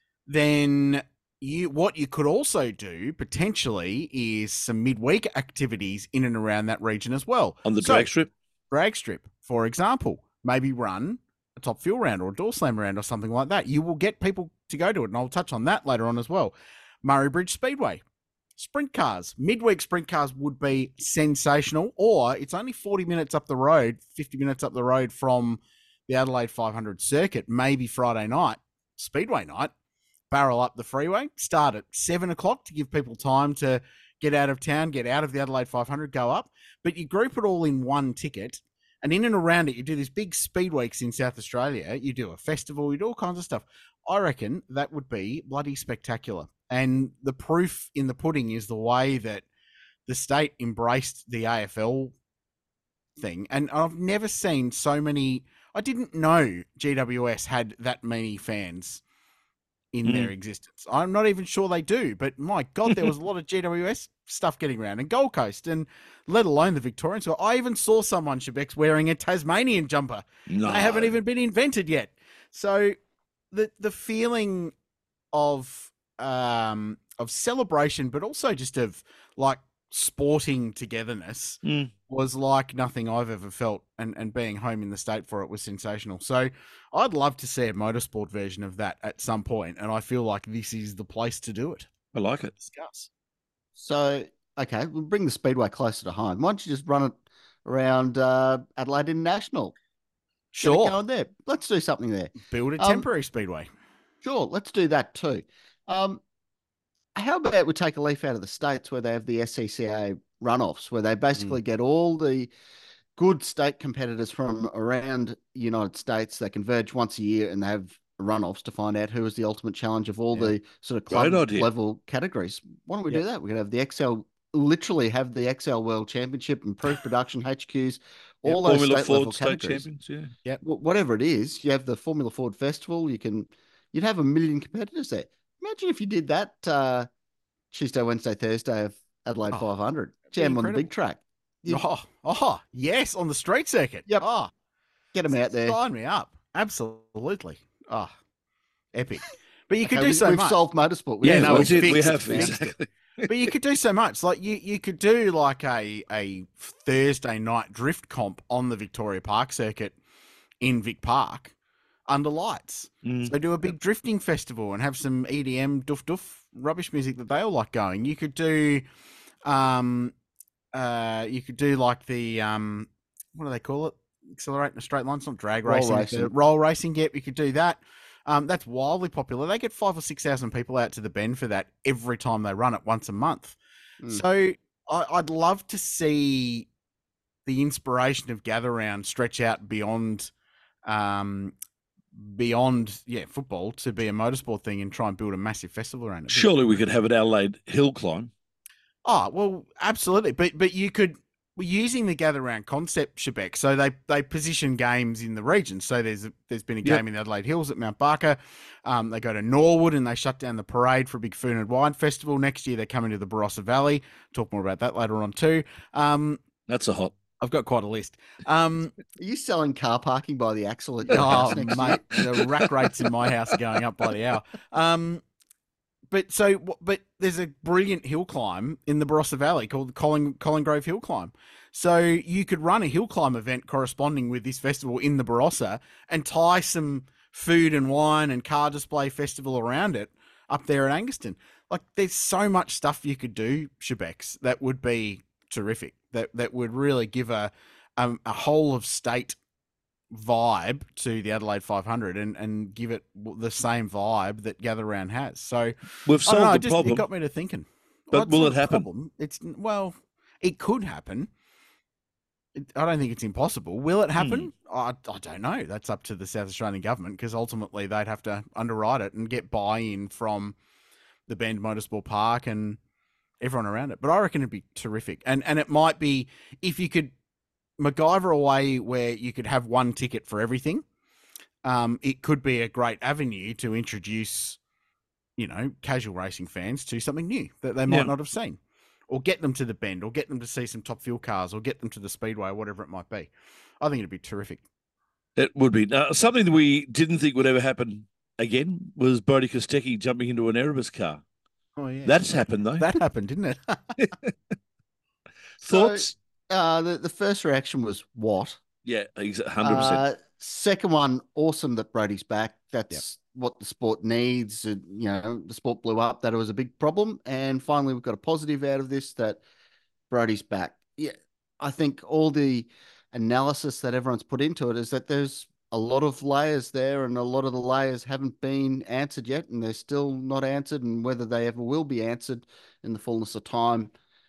[SPEAKER 4] then you what you could also do potentially is some midweek activities in and around that region as well.
[SPEAKER 3] On the
[SPEAKER 4] So,
[SPEAKER 3] drag strip?
[SPEAKER 4] drag strip, for example, maybe run a top fuel round or a door slam round or something like that. You will get people to go to it, and I'll touch on that later on as well. Murray Bridge Speedway, sprint cars, midweek sprint cars would be sensational, or it's only forty minutes up the road, fifty minutes up the road from the Adelaide five hundred circuit, maybe Friday night, Speedway night, barrel up the freeway, start at seven o'clock to give people time to get out of town, get out of the Adelaide five hundred, go up, but you group it all in one ticket. And in and around it, you do these big speed weeks in South Australia. You do a festival, you do all kinds of stuff. I reckon that would be bloody spectacular. And the proof in the pudding is the way that the state embraced the A F L thing. And I've never seen so many. I didn't know G W S had that many fans in
[SPEAKER 3] Mm.
[SPEAKER 4] their existence. I'm not even sure they do, but my God, there was a lot of G W S stuff getting around, and Gold Coast, and let alone the Victorians. So I even saw someone, Shebex, wearing a Tasmanian jumper.
[SPEAKER 3] No.
[SPEAKER 4] They haven't even been invented yet. So the the feeling of um of celebration, but also just of like sporting togetherness
[SPEAKER 3] Mm.
[SPEAKER 4] was like nothing I've ever felt, and, and being home in the state for it was sensational. So I'd love to see a motorsport version of that at some point, and I feel like this is the place to do it.
[SPEAKER 3] I like it.
[SPEAKER 4] Discuss.
[SPEAKER 6] So, okay, we'll bring the Speedway closer to home. Why don't you just run it around uh, Adelaide International? Get it
[SPEAKER 4] Sure.
[SPEAKER 6] going there. Let's do something there.
[SPEAKER 4] Build a
[SPEAKER 6] Um,
[SPEAKER 4] temporary speedway.
[SPEAKER 6] Sure, let's do that too. Um, how about we take a leaf out of the States where they have the S C C A runoffs, where they basically get all the good state competitors from around the United States. They converge once a year and they have runoffs to find out who is the ultimate challenge of all
[SPEAKER 4] Yeah.
[SPEAKER 6] the sort of
[SPEAKER 3] Great
[SPEAKER 6] club
[SPEAKER 3] idea.
[SPEAKER 6] level categories. Why don't we
[SPEAKER 4] Yeah.
[SPEAKER 6] do that? We're going to have the X L, literally have the X L World Championship, improved production, H Qs, all those
[SPEAKER 3] Formula
[SPEAKER 6] state level
[SPEAKER 3] Ford state
[SPEAKER 6] categories.
[SPEAKER 3] champions, yeah.
[SPEAKER 6] Wh- Whatever it is, you have the Formula Ford Festival. You can, you'd have a million competitors there. Imagine if you did that uh, Tuesday, Wednesday, Thursday of Adelaide
[SPEAKER 4] Oh,
[SPEAKER 6] five hundred.
[SPEAKER 4] be
[SPEAKER 6] Jam on the
[SPEAKER 4] incredible.
[SPEAKER 6] big track. You
[SPEAKER 4] Oh, oh, yes, on the street circuit.
[SPEAKER 6] Yep.
[SPEAKER 4] Oh,
[SPEAKER 6] get them out there.
[SPEAKER 4] sign me up. Absolutely. Oh, epic. But you could
[SPEAKER 6] Okay,
[SPEAKER 4] do
[SPEAKER 6] we,
[SPEAKER 4] so
[SPEAKER 6] we've
[SPEAKER 4] much.
[SPEAKER 6] solved motorsport. We
[SPEAKER 4] Yeah,
[SPEAKER 6] have
[SPEAKER 4] no,
[SPEAKER 3] we
[SPEAKER 6] solved
[SPEAKER 4] it's
[SPEAKER 3] did. We
[SPEAKER 4] fixed,
[SPEAKER 3] have
[SPEAKER 4] it's fixed.
[SPEAKER 3] exactly.
[SPEAKER 4] But you could do so much. Like you, you could do like a a Thursday night drift comp on the Victoria Park circuit in Vic Park under lights.
[SPEAKER 3] Mm.
[SPEAKER 4] So do a big drifting festival and have some E D M doof doof rubbish music that they all like going. You could do, um, uh, you could do like the um, what do they call it? Accelerate in a straight line. It's not drag
[SPEAKER 6] Roll
[SPEAKER 4] racing.
[SPEAKER 6] racing.
[SPEAKER 4] the Roll racing. Yep, you could do that. Um, that's wildly popular. They get five or six thousand people out to the Bend for that every time they run it once a month.
[SPEAKER 6] Mm.
[SPEAKER 4] So I, I'd love to see the inspiration of Gather Round stretch out beyond, um, beyond yeah football to be a motorsport thing and try and build a massive festival around it.
[SPEAKER 3] Surely we could have an Adelaide hill climb.
[SPEAKER 4] Oh well, absolutely. But but you could. We're using the Gather Round concept, Shebeck. So they, they position games in the region. So there's a, there's been a
[SPEAKER 3] Yep.
[SPEAKER 4] game in the Adelaide Hills at Mount Barker. Um, they go to Norwood and they shut down the parade for a big food and wine festival. Next year they're coming to the Barossa Valley. Talk more about that later on too. Um,
[SPEAKER 3] That's a hot.
[SPEAKER 4] I've got quite a list. Um,
[SPEAKER 6] Are you selling car parking by the axle at your
[SPEAKER 4] oh
[SPEAKER 6] house next year?
[SPEAKER 4] mate, the rack rates in my house are going up by the hour. Um, but so, but there's a brilliant hill climb in the Barossa Valley called the Colin, Colin Grove Hill Climb. So you could run a hill climb event corresponding with this festival in the Barossa and tie some food and wine and car display festival around it up there at Anguston. Like there's so much stuff you could do, Shebex, that would be terrific. That that would really give a um, a whole of state vibe to the Adelaide five hundred and, and give it the same vibe that Gather Round has. So
[SPEAKER 3] We've
[SPEAKER 4] I
[SPEAKER 3] solved
[SPEAKER 4] don't know,
[SPEAKER 3] the
[SPEAKER 4] just,
[SPEAKER 3] problem.
[SPEAKER 4] it got me to thinking.
[SPEAKER 3] But
[SPEAKER 4] it's
[SPEAKER 3] will
[SPEAKER 4] not
[SPEAKER 3] it
[SPEAKER 4] a
[SPEAKER 3] happen?
[SPEAKER 4] problem. It's well, it could happen. It, I don't think it's impossible. Will it happen?
[SPEAKER 3] Hmm.
[SPEAKER 4] I, I don't know. That's up to the South Australian government because ultimately they'd have to underwrite it and get buy-in from the Bend Motorsport Park and everyone around it. But I reckon it'd be terrific. And and it might be, if you could MacGyver a way where you could have one ticket for everything, um, it could be a great avenue to introduce, you know, casual racing fans to something new that they might
[SPEAKER 3] Yeah.
[SPEAKER 4] not have seen, or get them to the Bend, or get them to see some Top Fuel cars, or get them to the Speedway, or whatever it might be. I think it'd be terrific.
[SPEAKER 3] It would be. Now, something that we didn't think would ever happen again was Brodie Kostecki jumping into an Erebus car.
[SPEAKER 4] Oh yeah,
[SPEAKER 3] That's happened, though.
[SPEAKER 4] that happened, didn't it?
[SPEAKER 3] Thoughts?
[SPEAKER 6] So, uh, the, the first reaction was what?
[SPEAKER 3] Yeah, ex- one hundred percent.
[SPEAKER 6] Uh, second one, awesome that Brodie's back. That's what the sport needs. Uh, you know, the sport blew up, that it was a big problem. And finally, we've got a positive out of this, that Brodie's back. Yeah, I think all the analysis that everyone's put into it is that there's a lot of layers there, and a lot of the layers haven't been answered yet, and they're still not answered. And whether they ever will be answered in the fullness of time,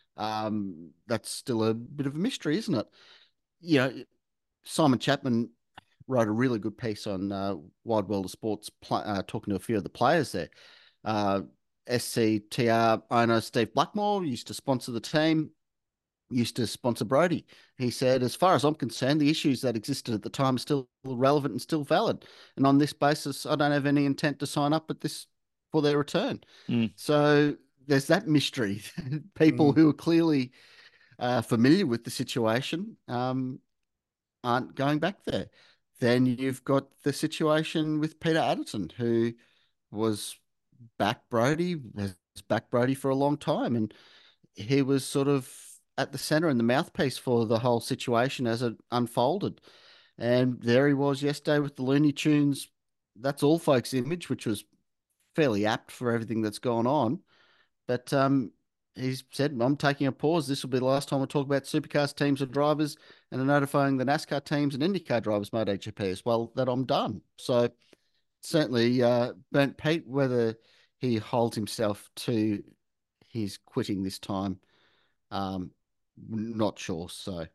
[SPEAKER 6] um, that's still a bit of a mystery, isn't it? You know, Simon Chapman wrote a really good piece on uh, Wide World of Sports, pl- uh, talking to a few of the players there. Uh, S C T R owner Steve Blackmore used to sponsor the team, used to sponsor Brodie. He said, as far as I'm concerned, the issues that existed at the time are still relevant and still valid. And on this basis, I don't have any intent to sign up at this for their return.
[SPEAKER 3] Mm.
[SPEAKER 6] So there's that mystery. People
[SPEAKER 4] Mm.
[SPEAKER 6] who are clearly uh, familiar with the situation um, aren't going back there. Then you've got the situation with Peter Adderton, who was back Brodie, has backed Brodie for a long time. And he was sort of at the centre and the mouthpiece for the whole situation as it unfolded. And there he was yesterday with the Looney Tunes That's All Folks image, which was fairly apt for everything that's gone on. But um, he's said, I'm taking a pause. This will be the last time I talk about supercars teams and drivers, and I'm notifying the NASCAR teams and IndyCar drivers, MotoGP as well, that I'm done. So certainly uh, burnt Pete, whether he holds himself to his quitting this time, um, not sure. So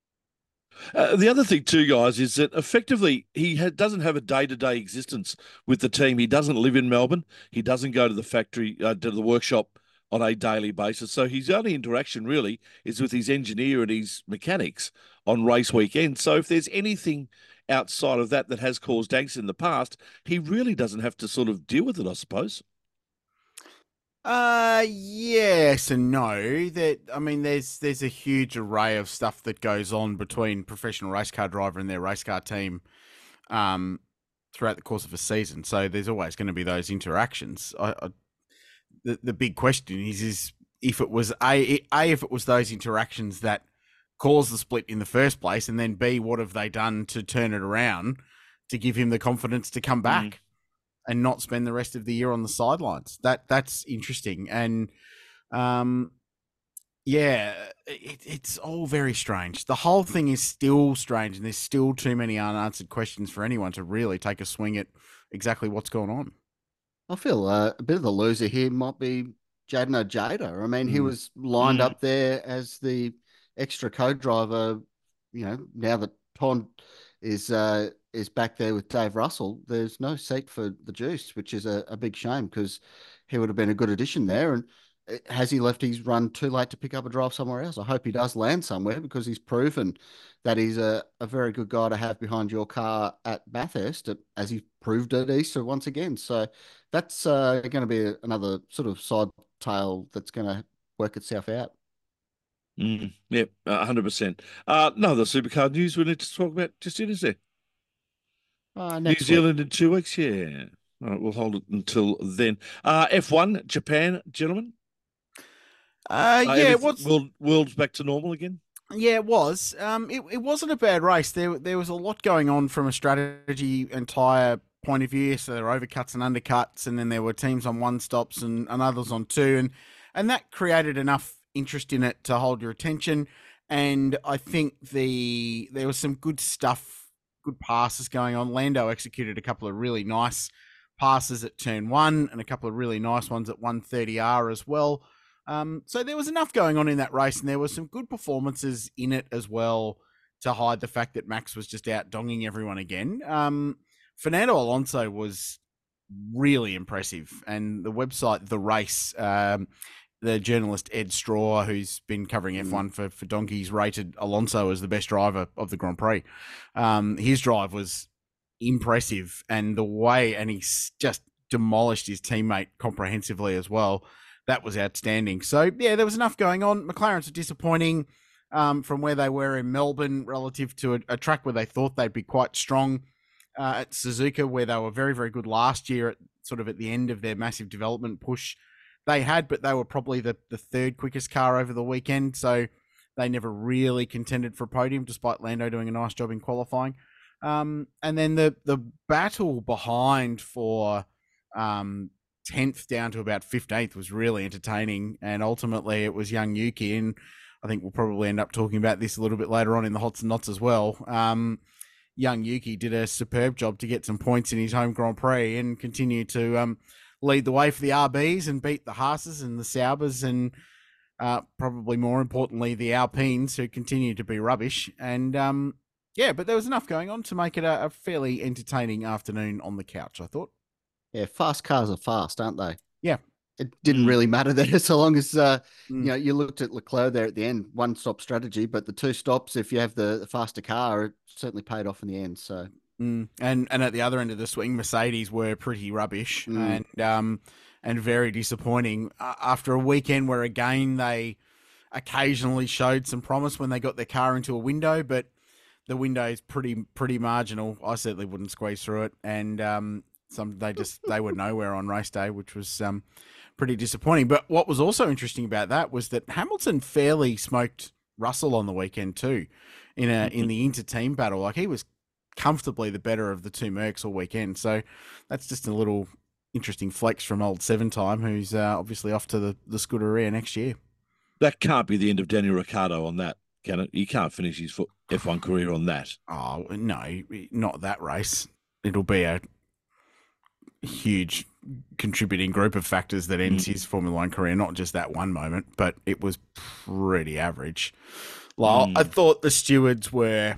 [SPEAKER 3] Uh, the other thing, too, guys, is that effectively he ha- doesn't have a day-to-day existence with the team. He doesn't live in Melbourne. He doesn't go to the factory, uh, to the workshop on a daily basis. So his only interaction really is with his engineer and his mechanics on race weekends. So if there's anything outside of that that has caused angst in the past, he really doesn't have to sort of deal with it, I suppose.
[SPEAKER 4] Uh, yes and no. That I mean, there's there's a huge array of stuff that goes on between professional race car driver and their race car team, um, throughout the course of a season. So there's always going to be those interactions. I, I, the the big question is is if it was a a if it was those interactions that caused the split in the first place, and then B, what have they done to turn it around to give him the confidence to come back? Mm. And not spend the rest of the year on the sidelines. That that's interesting, and um, yeah, it, it's all very strange. The whole thing is still strange, and there's still too many unanswered questions for anyone to really take a swing at exactly what's going on.
[SPEAKER 6] I feel uh, a bit of the loser here might be Jayden Ojeda. I mean, mm. he was lined mm. up there as the extra co-driver. You know, now that Ton is uh, is back there with Dave Russell, there's no seat for the Juice, which is a, a big shame because he would have been a good addition there. And has he left his run too late to pick up a drive somewhere else? I hope he does land somewhere because he's proven that he's a, a very good guy to have behind your car at Bathurst, as he proved at Easter once again. So that's uh, going to be another sort of side tale that's going to work itself out.
[SPEAKER 3] Mm, yep, one hundred percent. Uh, no other supercar news we need to talk about just yet, is there?
[SPEAKER 6] Uh,
[SPEAKER 3] New Zealand week. in two weeks, yeah. All right, we'll hold it until then. Uh, F one, Japan, gentlemen?
[SPEAKER 4] Uh,
[SPEAKER 3] uh
[SPEAKER 4] yeah, it was...
[SPEAKER 3] World, world's back to normal again?
[SPEAKER 4] Yeah, it was. Um, it, it wasn't a bad race. There there was a lot going on from a strategy and tyre point of view. So there were overcuts and undercuts, and then there were teams on one stops and, and others on two. And, and that created enough interest in it to hold your attention. And I think the there was some good stuff, good passes going on. Lando executed a couple of really nice passes at turn one and a couple of really nice ones at one thirty R as well. Um, so there was enough going on in that race, and there were some good performances in it as well to hide the fact that Max was just out donging everyone again. Um, Fernando Alonso was really impressive, and the website The Race um, the journalist Ed Straw, who's been covering
[SPEAKER 6] Mm.
[SPEAKER 4] F one for, for donkeys, rated Alonso as the best driver of the Grand Prix. Um, his drive was impressive, and the way, and he's just demolished his teammate comprehensively as well. That was outstanding. So, yeah, there was enough going on. McLaren's are disappointing um, from where they were in Melbourne relative to a, a track where they thought they'd be quite strong uh, at Suzuka, where they were very, very good last year, at sort of at the end of their massive development push they had, but they were probably the, the third quickest car over the weekend. So they never really contended for a podium, despite Lando doing a nice job in qualifying. Um, and then the, the battle behind for um, tenth down to about fifteenth was really entertaining. And ultimately it was young Yuki. And I think we'll probably end up talking about this a little bit later on in the Hots and Nots as well. Um, young Yuki did a superb job to get some points in his home Grand Prix and continue to um, lead the way for the R Bs and beat the Haas's and the Saubers and uh, probably more importantly, the Alpines, who continue to be rubbish. And um, yeah, but there was enough going on to make it a, a fairly entertaining afternoon on the couch, I thought.
[SPEAKER 6] Yeah, fast cars are fast, aren't they?
[SPEAKER 4] Yeah.
[SPEAKER 6] It didn't
[SPEAKER 3] Mm.
[SPEAKER 6] really matter there so long as, uh,
[SPEAKER 4] Mm.
[SPEAKER 6] you know, you looked at Leclerc there at the end, one stop strategy, but the two stops, if you have the, the faster car, it certainly paid off in the end. So,
[SPEAKER 4] Mm. And and at the other end of the swing, Mercedes were pretty rubbish
[SPEAKER 6] Mm.
[SPEAKER 4] and um and very disappointing uh, after a weekend where again they occasionally showed some promise when they got their car into a window, but the window is pretty pretty marginal. I certainly wouldn't squeeze through it, and um some they just they were nowhere on race day, which was um pretty disappointing. But what was also interesting about that was that Hamilton fairly smoked Russell on the weekend too, in a in the inter-team battle. Like he was comfortably the better of the two Mercs all weekend. So that's just a little interesting flex from old Seven Time, who's uh, obviously off to the, the Scuderia next year.
[SPEAKER 3] That can't be the end of Daniel Ricciardo on that, can it? He can't finish his F one career on that.
[SPEAKER 4] Oh, no, not that race. It'll be a huge contributing group of factors that ends mm. his Formula One career, not just that one moment, but it was pretty average. Like, mm. I thought the stewards were...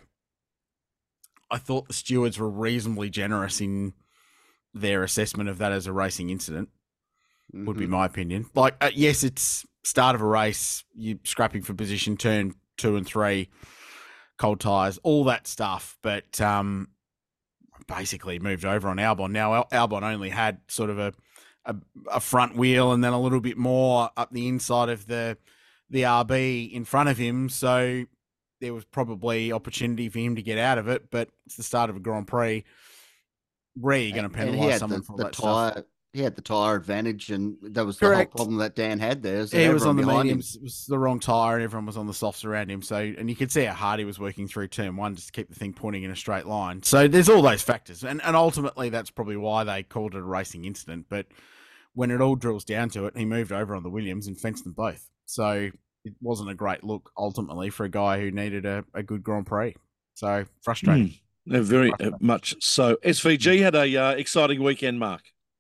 [SPEAKER 4] I thought the stewards were reasonably generous in their assessment of that as a racing incident, mm-hmm. would be my opinion. Like, uh, yes, it's start of a race, you're scrapping for position, turn two and three, cold tyres, all that stuff. But um, basically moved over on Albon. Now, Al- Albon only had sort of a, a a front wheel and then a little bit more up the inside of the the R B in front of him. So there was probably opportunity for him to get out of it, but it's the start of a Grand Prix. Where are you going to penalise someone
[SPEAKER 6] the,
[SPEAKER 4] for
[SPEAKER 6] the
[SPEAKER 4] that
[SPEAKER 6] tire,
[SPEAKER 4] stuff?
[SPEAKER 6] He had the tyre advantage, and that was
[SPEAKER 4] Correct.
[SPEAKER 6] the whole problem that Dan had there.
[SPEAKER 4] He was on the mediums, it was the wrong tyre, and everyone was on the softs around him. So, and you could see how hard he was working through turn one just to keep the thing pointing in a straight line. So there's all those factors, and and ultimately that's probably why they called it a racing incident. But when it all drills down to it, he moved over on the Williams and fenced them both. So it wasn't a great look ultimately for a guy who needed a, a good Grand Prix. So frustrating.
[SPEAKER 3] Mm, no, very uh, much so. S V G had a uh, exciting weekend, Mark.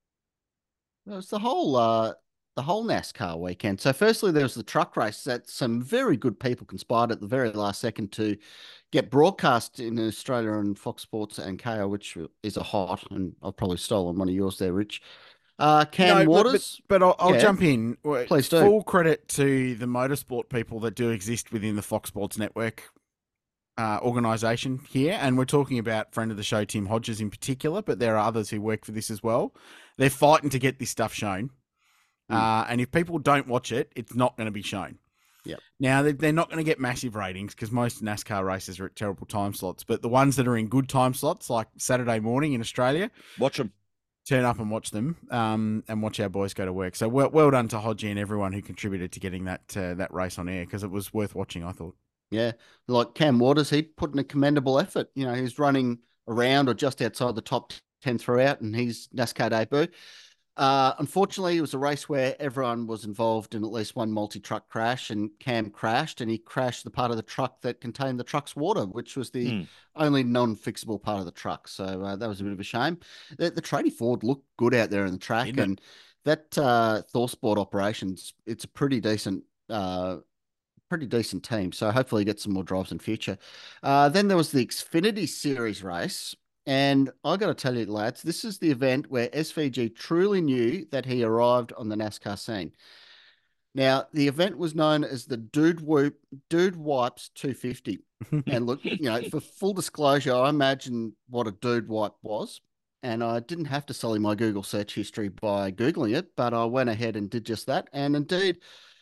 [SPEAKER 6] It was the whole uh, the whole NASCAR weekend. So firstly, there was the truck race that some very good people conspired at the very last second to get broadcast in Australia on Fox Sports and K O, which is a hot, and I've probably stolen one of yours there, Rich. Uh, Cam
[SPEAKER 4] no,
[SPEAKER 6] Waters.
[SPEAKER 4] But, but, but I'll, I'll
[SPEAKER 6] yeah.
[SPEAKER 4] jump in.
[SPEAKER 6] Please do.
[SPEAKER 4] Full credit to the motorsport people that do exist within the Fox Sports Network uh, organisation here. And we're talking about friend of the show, Tim Hodges in particular, but there are others who work for this as well. They're fighting to get this stuff shown. Mm. Uh, and if people don't watch it, it's not going to be shown.
[SPEAKER 6] Yep.
[SPEAKER 4] Now, they're not going to get massive ratings because most NASCAR races are at terrible time slots. But the ones that are in good time slots, like Saturday morning in Australia,
[SPEAKER 3] watch them.
[SPEAKER 4] Turn up and watch them, um, and watch our boys go to work. So well, well done to Hodgie and everyone who contributed to getting that uh, that race on air, because it was worth watching, I thought.
[SPEAKER 6] Yeah, like Cam Waters, he put in a commendable effort. You know, he's running around or just outside the top ten throughout, and his NASCAR debut. Uh, unfortunately, it was a race where everyone was involved in at least one multi-truck crash, and Cam crashed, and he crashed the part of the truck that contained the truck's water, which was the mm. only non-fixable part of the truck. So uh, that was a bit of a shame. The, the tradie Ford looked good out there in the track, Isn't and it? that uh, ThorSport operations, it's a pretty decent uh, pretty decent team. So hopefully get some more drives in future. Uh, then there was the Xfinity Series race. And I got to tell you, lads, this is the event where S V G truly knew that he arrived on the NASCAR scene. Now, the event was known as the Dude Whoop, Dude Wipes two fifty. And look, you know, for full disclosure, I imagine what a Dude Wipe was. And I didn't have to sully my Google search history by Googling it, but I went ahead and did just that. And indeed,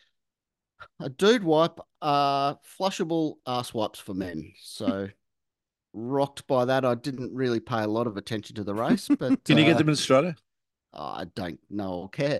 [SPEAKER 6] a Dude Wipe are flushable ass wipes for men. So rocked by that. I didn't really pay a lot of attention to the race. But
[SPEAKER 3] Can you get
[SPEAKER 6] uh,
[SPEAKER 3] them in Australia?
[SPEAKER 6] I don't know or care.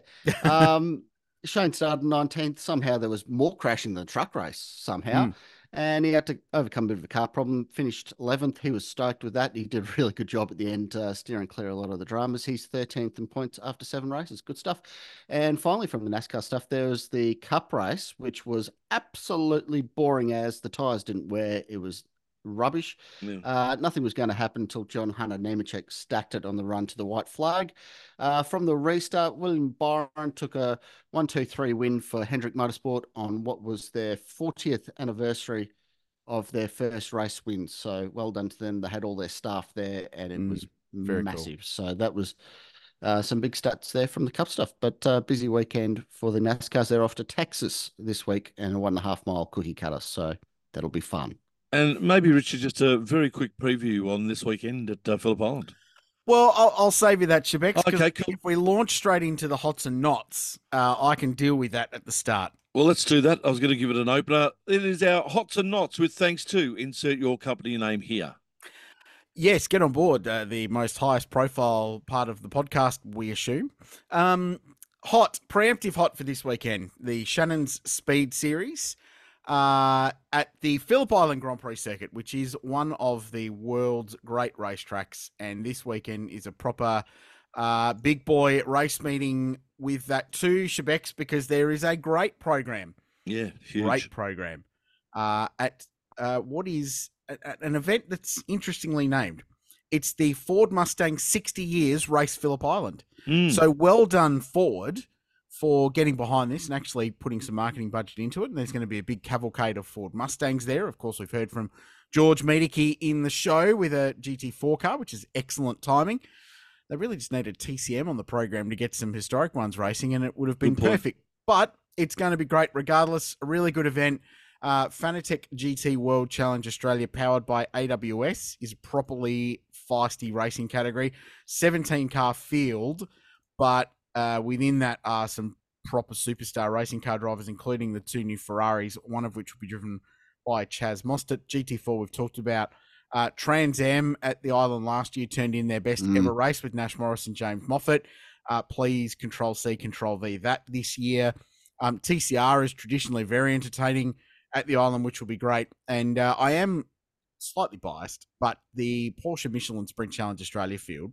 [SPEAKER 6] Um, Shane started nineteenth. Somehow there was more crashing than the truck race somehow. Mm. And he had to overcome a bit of a car problem. Finished eleventh. He was stoked with that. He did a really good job at the end, uh, steering clear a lot of the dramas. He's thirteenth in points after seven races. Good stuff. And finally, from the NASCAR stuff, there was the Cup race, which was absolutely boring as the tyres didn't wear. It was rubbish. Yeah. Uh, nothing was going to happen until John Hunter Nemechek stacked it on the run to the white flag. Uh, from the restart, William Byron took a one two three win for Hendrick Motorsport on what was their fortieth anniversary of their first race win. So well done to them. They had all their staff there and it mm, was massive. Cool. So that was uh, some big stats there from the Cup stuff. But uh, busy weekend for the NASCARs. They're off to Texas this week and a one and a half mile cookie cutter. So that'll be fun.
[SPEAKER 3] And maybe, Richard, just a very quick preview on this weekend at uh, Phillip Island.
[SPEAKER 4] Well, I'll, I'll save you that, Shebex.
[SPEAKER 3] Okay, cool.
[SPEAKER 4] If we launch straight into the hots and knots, uh, I can deal with that at the start.
[SPEAKER 3] Well, let's do that. I was going to give it an opener. It is our hots and knots with thanks to insert your company name here.
[SPEAKER 4] Yes, get on board. Uh, the most highest profile part of the podcast, we assume. Um, hot, preemptive hot for this weekend, the Shannon's Speed Series. Uh, at the Phillip Island Grand Prix circuit, which is one of the world's great racetracks. And this weekend is a proper uh, big boy race meeting with that too, Shebex, because there is a great program.
[SPEAKER 3] Yeah, huge.
[SPEAKER 4] Great program uh, at uh, what is at an event that's interestingly named. It's the Ford Mustang sixty years Race Phillip Island. Mm. So well done, Ford, for getting behind this and actually putting some marketing budget into it. And there's going to be a big cavalcade of Ford Mustangs there. Of course, we've heard from George Medicki in the show with a G T four car, which is excellent timing. They really just needed T C M on the program to get some historic ones racing, and it would have been perfect. But it's going to be great regardless. A really good event. Uh, Fanatec G T World Challenge Australia, powered by A W S, is a properly feisty racing category. seventeen car field, but Uh, within that are some proper superstar racing car drivers, including the two new Ferraris, one of which will be driven by Chaz Mostert. G T four we've talked about. Uh, Trans Am at the island last year turned in their best mm. ever race with Nash Morris and James Moffat. Uh, please Control C, Control V that this year. Um, T C R is traditionally very entertaining at the island, which will be great. And uh, I am slightly biased, but the Porsche Michelin Sprint Challenge Australia field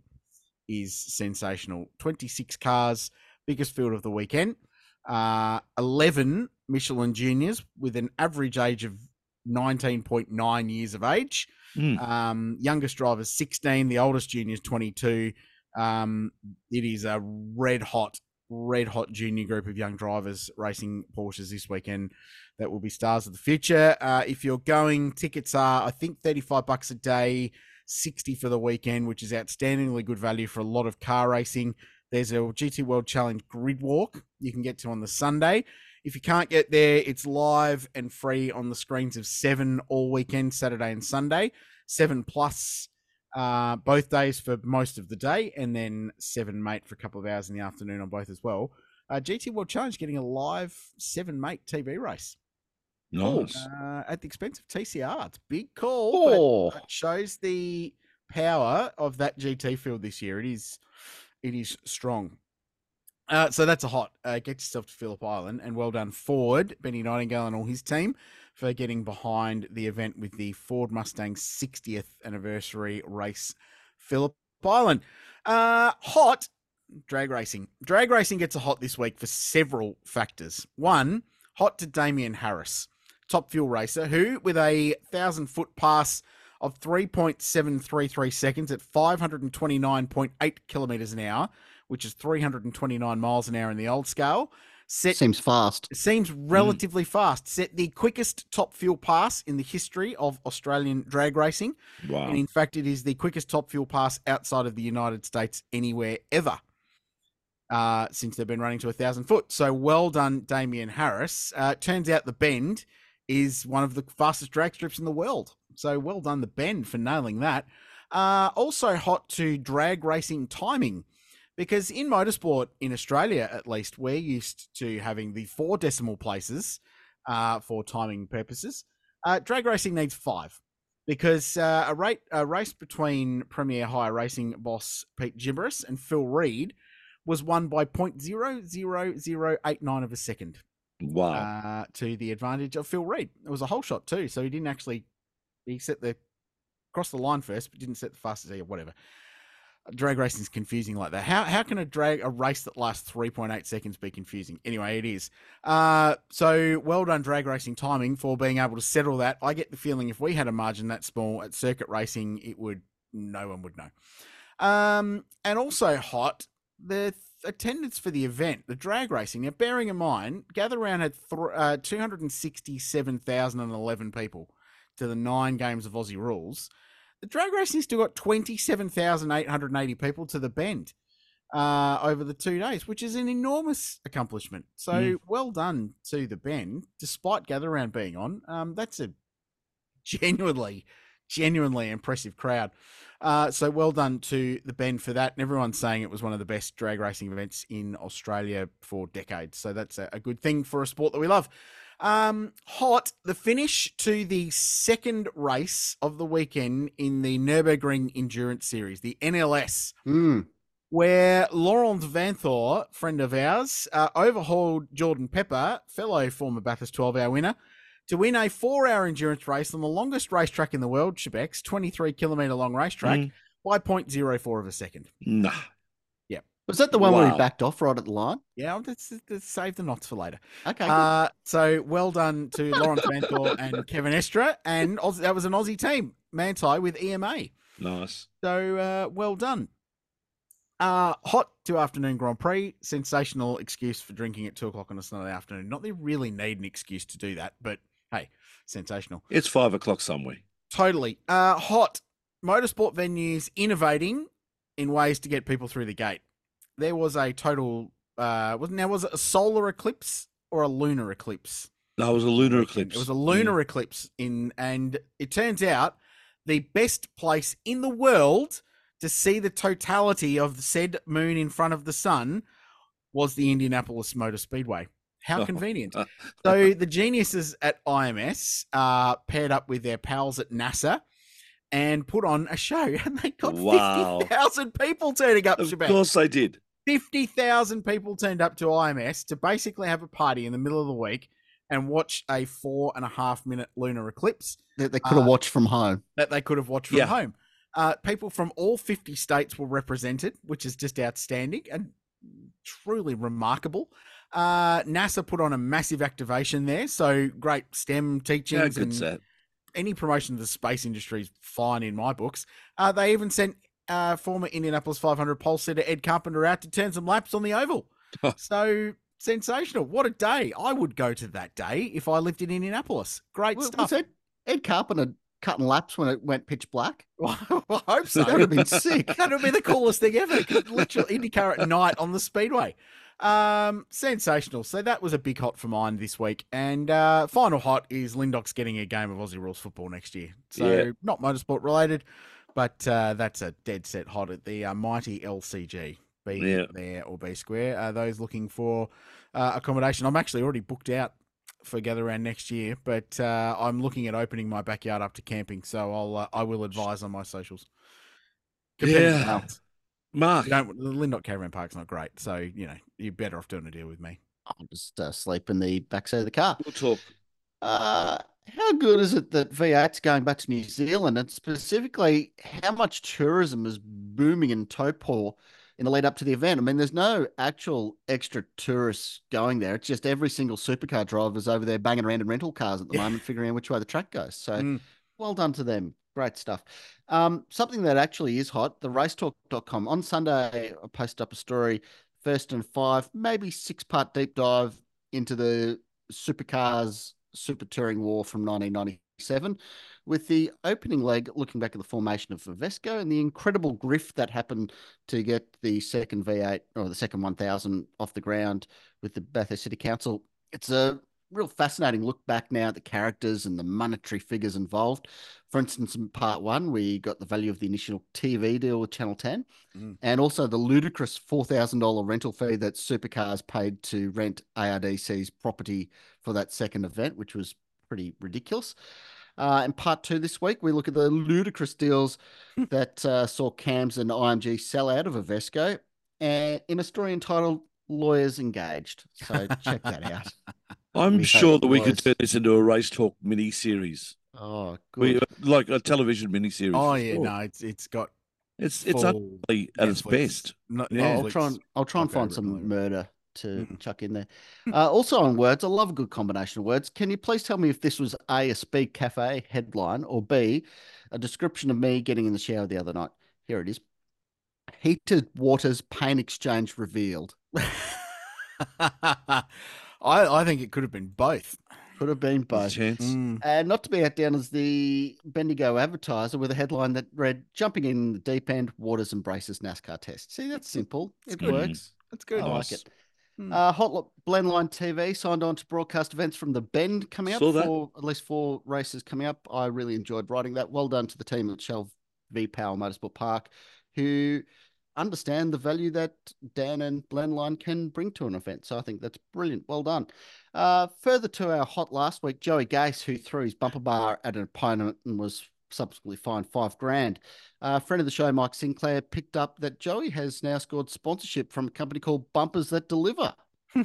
[SPEAKER 4] is sensational. twenty-six cars, biggest field of the weekend. Uh, eleven Michelin juniors with an average age of nineteen point nine years of age. Mm. Um, youngest drivers sixteen, the oldest juniors twenty-two. Um, it is a red hot, red hot junior group of young drivers racing Porsches this weekend that will be stars of the future. Uh, if you're going, tickets are, I think, thirty-five bucks a day, sixty for the weekend, which is outstandingly good value for a lot of car racing. There's a G T World Challenge grid walk you can get to on the Sunday. If you can't get there, it's live and free on the screens of Seven all weekend, Saturday and Sunday. Seven Plus uh, both days for most of the day, and then Seven Mate for a couple of hours in the afternoon on both as well. Uh, G T World Challenge getting a live Seven Mate T V race.
[SPEAKER 3] Nice.
[SPEAKER 4] Uh, at the expense of T C R. It's a big call,
[SPEAKER 6] oh.
[SPEAKER 4] but it shows the power of that G T field this year. It is, it is strong. Uh, so that's a hot. Uh, get yourself to Phillip Island, and well done, Ford, Benny Nightingale and all his team for getting behind the event with the Ford Mustang sixtieth anniversary race, Phillip Island. Uh, hot, drag racing. Drag racing gets a hot this week for several factors. One, hot to Damien Harris, Top Fuel racer, who, with a thousand-foot pass of three point seven three three seconds at five hundred twenty-nine point eight kilometres an hour, which is three hundred twenty-nine miles an hour in the old scale. Set,
[SPEAKER 6] seems fast.
[SPEAKER 4] Seems relatively mm. fast. Set the quickest Top Fuel pass in the history of Australian drag racing.
[SPEAKER 3] Wow.
[SPEAKER 4] And in fact, it is the quickest Top Fuel pass outside of the United States anywhere ever. uh, since they've been running to a thousand foot. So well done, Damien Harris. Uh, turns out the Bend is one of the fastest drag strips in the world. So well done, the Bend, for nailing that. Uh, also hot to drag racing timing, because in motorsport in Australia, at least, we're used to having the four decimal places uh, for timing purposes. Uh, drag racing needs five, because uh, a, rate, a race between Premier Hire Racing boss Pete Gibberis and Phil Reed was won by zero point zero zero zero eight nine of a second.
[SPEAKER 3] Wow.
[SPEAKER 4] Uh, to the advantage of Phil Reed. It was a whole shot too, so he didn't actually, he set the, crossed the line first, but didn't set the fastest or whatever. Drag racing is confusing like that. How how can a drag a race that lasts three point eight seconds be confusing? Anyway, it is. Uh, so well done, drag racing timing, for being able to settle that. I get the feeling if we had a margin that small at circuit racing, it would, no one would know. Um, and also hot, the attendance for the event, the drag racing. Now, bearing in mind, Gather Round had th- uh, two hundred sixty-seven thousand eleven people to the nine games of Aussie rules. The drag racing still got twenty-seven thousand eight hundred eighty people to the Bend uh, over the two days, which is an enormous accomplishment. So mm. well done to the Bend, despite Gather Round being on. Um, that's a genuinely, genuinely impressive crowd. Uh, so well done to the Bend for that. And everyone's saying it was one of the best drag racing events in Australia for decades. So that's a, a good thing for a sport that we love. Um, hot, the finish to the second race of the weekend in the Nürburgring Endurance Series, the N L S,
[SPEAKER 6] mm.
[SPEAKER 4] where Laurent Vanthor, friend of ours, uh, overhauled Jordan Pepper, fellow former Bathurst twelve-hour winner, to win a four-hour endurance race on the longest racetrack in the world, Shebex, twenty-three kilometre long racetrack, mm. by zero point zero four of a second.
[SPEAKER 3] Nah.
[SPEAKER 6] Was that the one wow. where he backed off right at the line?
[SPEAKER 4] Yeah, let's, let's save the knots for later.
[SPEAKER 6] Okay.
[SPEAKER 4] Uh, so well done to Lawrence Vanthor and Kevin Estra, and Oz- that was an Aussie team, Manti with E M A.
[SPEAKER 3] Nice.
[SPEAKER 4] So uh, well done. Uh, hot to afternoon Grand Prix. Sensational excuse for drinking at two o'clock on a Sunday afternoon. Not that you really need an excuse to do that, but hey, sensational.
[SPEAKER 3] It's five o'clock somewhere.
[SPEAKER 4] Totally. Uh, hot. Motorsport venues innovating in ways to get people through the gate. There was a total, uh, was now was it a solar eclipse or a lunar eclipse?
[SPEAKER 3] No, it was a lunar eclipse.
[SPEAKER 4] It was a lunar
[SPEAKER 3] yeah.
[SPEAKER 4] eclipse in, and it turns out the best place in the world to see the totality of the said moon in front of the sun was the Indianapolis Motor Speedway. How convenient. So the geniuses at I M S uh, paired up with their pals at NASA and put on a show, and they got wow. fifty thousand people turning up.
[SPEAKER 3] Of
[SPEAKER 4] Shabbat.
[SPEAKER 3] course they did.
[SPEAKER 4] fifty thousand people turned up to I M S to basically have a party in the middle of the week and watch a four and a half minute lunar eclipse.
[SPEAKER 6] That they could have uh, watched from home.
[SPEAKER 4] That they could have watched from
[SPEAKER 3] yeah.
[SPEAKER 4] home. Uh, people from all fifty states were represented, which is just outstanding and truly remarkable. Uh, NASA put on a massive activation there, so great STEM teachings.
[SPEAKER 3] Yeah, good
[SPEAKER 4] and
[SPEAKER 3] set.
[SPEAKER 4] Any promotion of the space industry is fine in my books. Uh, they even sent uh, former Indianapolis five hundred pole sitter Ed Carpenter out to turn some laps on the oval. So sensational. What a day. I would go to that day if I lived in Indianapolis. Great
[SPEAKER 6] well,
[SPEAKER 4] stuff.
[SPEAKER 6] Was Ed, Ed Carpenter cutting laps when it went pitch black?
[SPEAKER 4] Well, I hope so.
[SPEAKER 6] That would have been sick.
[SPEAKER 4] That would be the coolest thing ever. Literally IndyCar at night on the speedway. Um, sensational. So that was a big hot for mine this week. And uh, final hot is Lindox getting a game of Aussie Rules football next year. So
[SPEAKER 3] yeah.
[SPEAKER 4] not motorsport related, but uh, that's a dead set hot at the uh, mighty L C G. Be
[SPEAKER 3] yeah.
[SPEAKER 4] there or be square. Uh, those looking for uh, accommodation. I'm actually already booked out for Gather Round next year, but uh, I'm looking at opening my backyard up to camping. So I'll uh, I will advise on my socials.
[SPEAKER 3] Yeah. Mark.
[SPEAKER 4] You don't, the Lindot Caravan Park's not great, so, you know, you're better off doing a deal with me.
[SPEAKER 6] I'll just uh, sleep in the backseat of the car.
[SPEAKER 3] We'll talk.
[SPEAKER 6] Uh, how good is it that V eight's going back to New Zealand, and specifically how much tourism is booming in Taupo in the lead up to the event? I mean, there's no actual extra tourists going there. It's just every single supercar driver's over there banging around in rental cars at the yeah. moment, figuring out which way the track goes. So mm. well done to them. Great stuff. Um, something that actually is hot, the racetalk dot com. On Sunday, I posted up a story, first and five, maybe six-part deep dive into the supercars, super touring war from nineteen ninety-six twenty-seven, with the opening leg looking back at the formation of Vesco and the incredible grift that happened to get the second V eight or the second one thousand off the ground with the Bathurst City Council. It's a real fascinating look back now at the characters and the monetary figures involved. For instance, in part one, we got the value of the initial T V deal with Channel ten mm. and also the ludicrous four thousand dollars rental fee that Supercars paid to rent A R D C's property for that second event, which was pretty ridiculous. Uh, in part two this week, we look at the ludicrous deals that uh, saw Cams and I M G sell out of Avesco uh, in a story entitled Lawyers Engaged. So check that out.
[SPEAKER 3] I'm
[SPEAKER 6] We
[SPEAKER 3] sure
[SPEAKER 6] hope
[SPEAKER 3] that we
[SPEAKER 6] it
[SPEAKER 3] could
[SPEAKER 6] was.
[SPEAKER 3] turn this into a race talk mini series.
[SPEAKER 6] Oh, good.
[SPEAKER 3] We, like a television mini series.
[SPEAKER 4] Oh yeah, no, it's it's got
[SPEAKER 3] It's it's
[SPEAKER 4] full
[SPEAKER 3] utterly at its
[SPEAKER 4] Netflix.
[SPEAKER 3] best.
[SPEAKER 4] Not
[SPEAKER 6] Oh, I'll
[SPEAKER 4] Netflix
[SPEAKER 6] try and I'll try and
[SPEAKER 4] talk
[SPEAKER 6] find
[SPEAKER 4] over it
[SPEAKER 6] some
[SPEAKER 4] later.
[SPEAKER 6] murder to
[SPEAKER 4] Mm.
[SPEAKER 6] chuck in there. Uh, also on words, I love a good combination of words. Can you please tell me if this was A, a Speed Cafe headline, or B, a description of me getting in the shower the other night? Here it is. Heated waters paint exchange revealed.
[SPEAKER 4] I I think it could have been both.
[SPEAKER 6] Could have been
[SPEAKER 3] There's a
[SPEAKER 6] both.
[SPEAKER 3] chance.
[SPEAKER 4] Mm.
[SPEAKER 6] And not to be outdone as the Bendigo advertiser with a headline that read, jumping in the deep end, waters embraces NASCAR test. See, that's simple. It
[SPEAKER 3] good.
[SPEAKER 6] works.
[SPEAKER 4] That's good.
[SPEAKER 6] I like
[SPEAKER 3] Nice.
[SPEAKER 6] it.
[SPEAKER 4] Hmm.
[SPEAKER 6] Uh, Hot Blendline T V signed on to broadcast events from the Bend coming up
[SPEAKER 3] Saw that.
[SPEAKER 6] for at least four races coming up. I really enjoyed writing that. Well done to the team at Shell V Power Motorsport Park, who understand the value that Dan and Blendline can bring to an event. So I think that's brilliant. Well done. Uh, further to our hot last week, Joey Gase, who threw his bumper bar at an opponent and was subsequently fined five grand. A uh, friend of the show, Mike Sinclair, picked up that Joey has now scored sponsorship from a company called Bumpers That Deliver.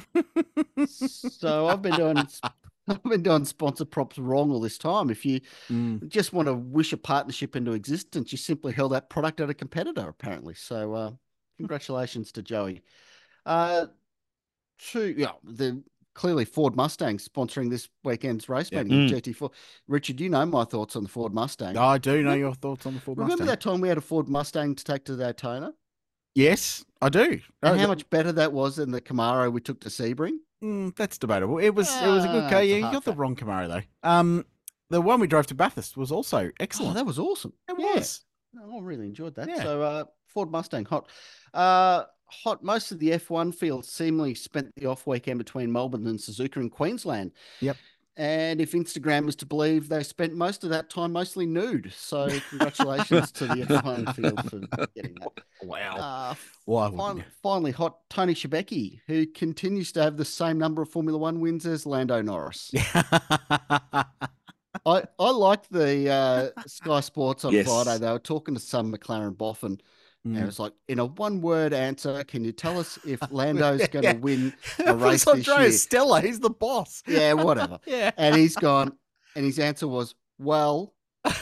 [SPEAKER 6] So I've been doing I've been doing sponsor props wrong all this time. If you
[SPEAKER 4] Mm.
[SPEAKER 6] just want to wish a partnership into existence, you simply held that product at a competitor, apparently. So uh, congratulations to Joey. Uh, two, yeah, the clearly Ford Mustang sponsoring this weekend's race
[SPEAKER 4] Yeah.
[SPEAKER 6] meeting with
[SPEAKER 3] Mm.
[SPEAKER 6] G T four. Richard, you know my thoughts on the Ford Mustang.
[SPEAKER 4] I do know your thoughts on the Ford
[SPEAKER 6] Remember
[SPEAKER 4] Mustang.
[SPEAKER 6] that time we had a Ford Mustang to take to Daytona?
[SPEAKER 4] Yes, I do.
[SPEAKER 6] And
[SPEAKER 4] Oh,
[SPEAKER 6] how
[SPEAKER 4] th-
[SPEAKER 6] much better that was than the Camaro we took to Sebring?
[SPEAKER 4] Mm, that's debatable. It was it was a good
[SPEAKER 6] Ah,
[SPEAKER 4] car.
[SPEAKER 6] it's a
[SPEAKER 4] Yeah, you
[SPEAKER 6] hard
[SPEAKER 4] got the
[SPEAKER 6] fact.
[SPEAKER 4] wrong Camaro though. Um, the one we drove to Bathurst was also
[SPEAKER 6] Oh,
[SPEAKER 4] excellent.
[SPEAKER 6] that was awesome.
[SPEAKER 4] it
[SPEAKER 6] Yeah.
[SPEAKER 4] was.
[SPEAKER 6] Oh, I really enjoyed that.
[SPEAKER 4] Yeah.
[SPEAKER 6] So uh, Ford Mustang, hot. Uh, hot. Most of the F one field seemingly spent the off weekend between Melbourne and Suzuka in Queensland.
[SPEAKER 4] Yep.
[SPEAKER 6] And if Instagram is to believe, they spent most of that time mostly nude. So congratulations to the F one field for getting that.
[SPEAKER 4] Wow.
[SPEAKER 6] Uh,
[SPEAKER 4] Why wouldn't
[SPEAKER 6] fin-
[SPEAKER 4] you?
[SPEAKER 6] finally, hot Tony Shebeki, who continues to have the same number of Formula One wins as Lando Norris. I, I liked the uh, Sky Sports on
[SPEAKER 3] Yes.
[SPEAKER 6] Friday. They were talking to some McLaren boffin, and it
[SPEAKER 4] Mm.
[SPEAKER 6] was like, in a one-word answer, can you tell us if Lando's going to
[SPEAKER 4] Yeah.
[SPEAKER 6] win a
[SPEAKER 4] It
[SPEAKER 6] race
[SPEAKER 4] was
[SPEAKER 6] this
[SPEAKER 4] Andrea
[SPEAKER 6] year?
[SPEAKER 4] Stella. He's the boss.
[SPEAKER 6] Yeah, whatever.
[SPEAKER 4] Yeah.
[SPEAKER 6] And he's gone, and his answer was, well,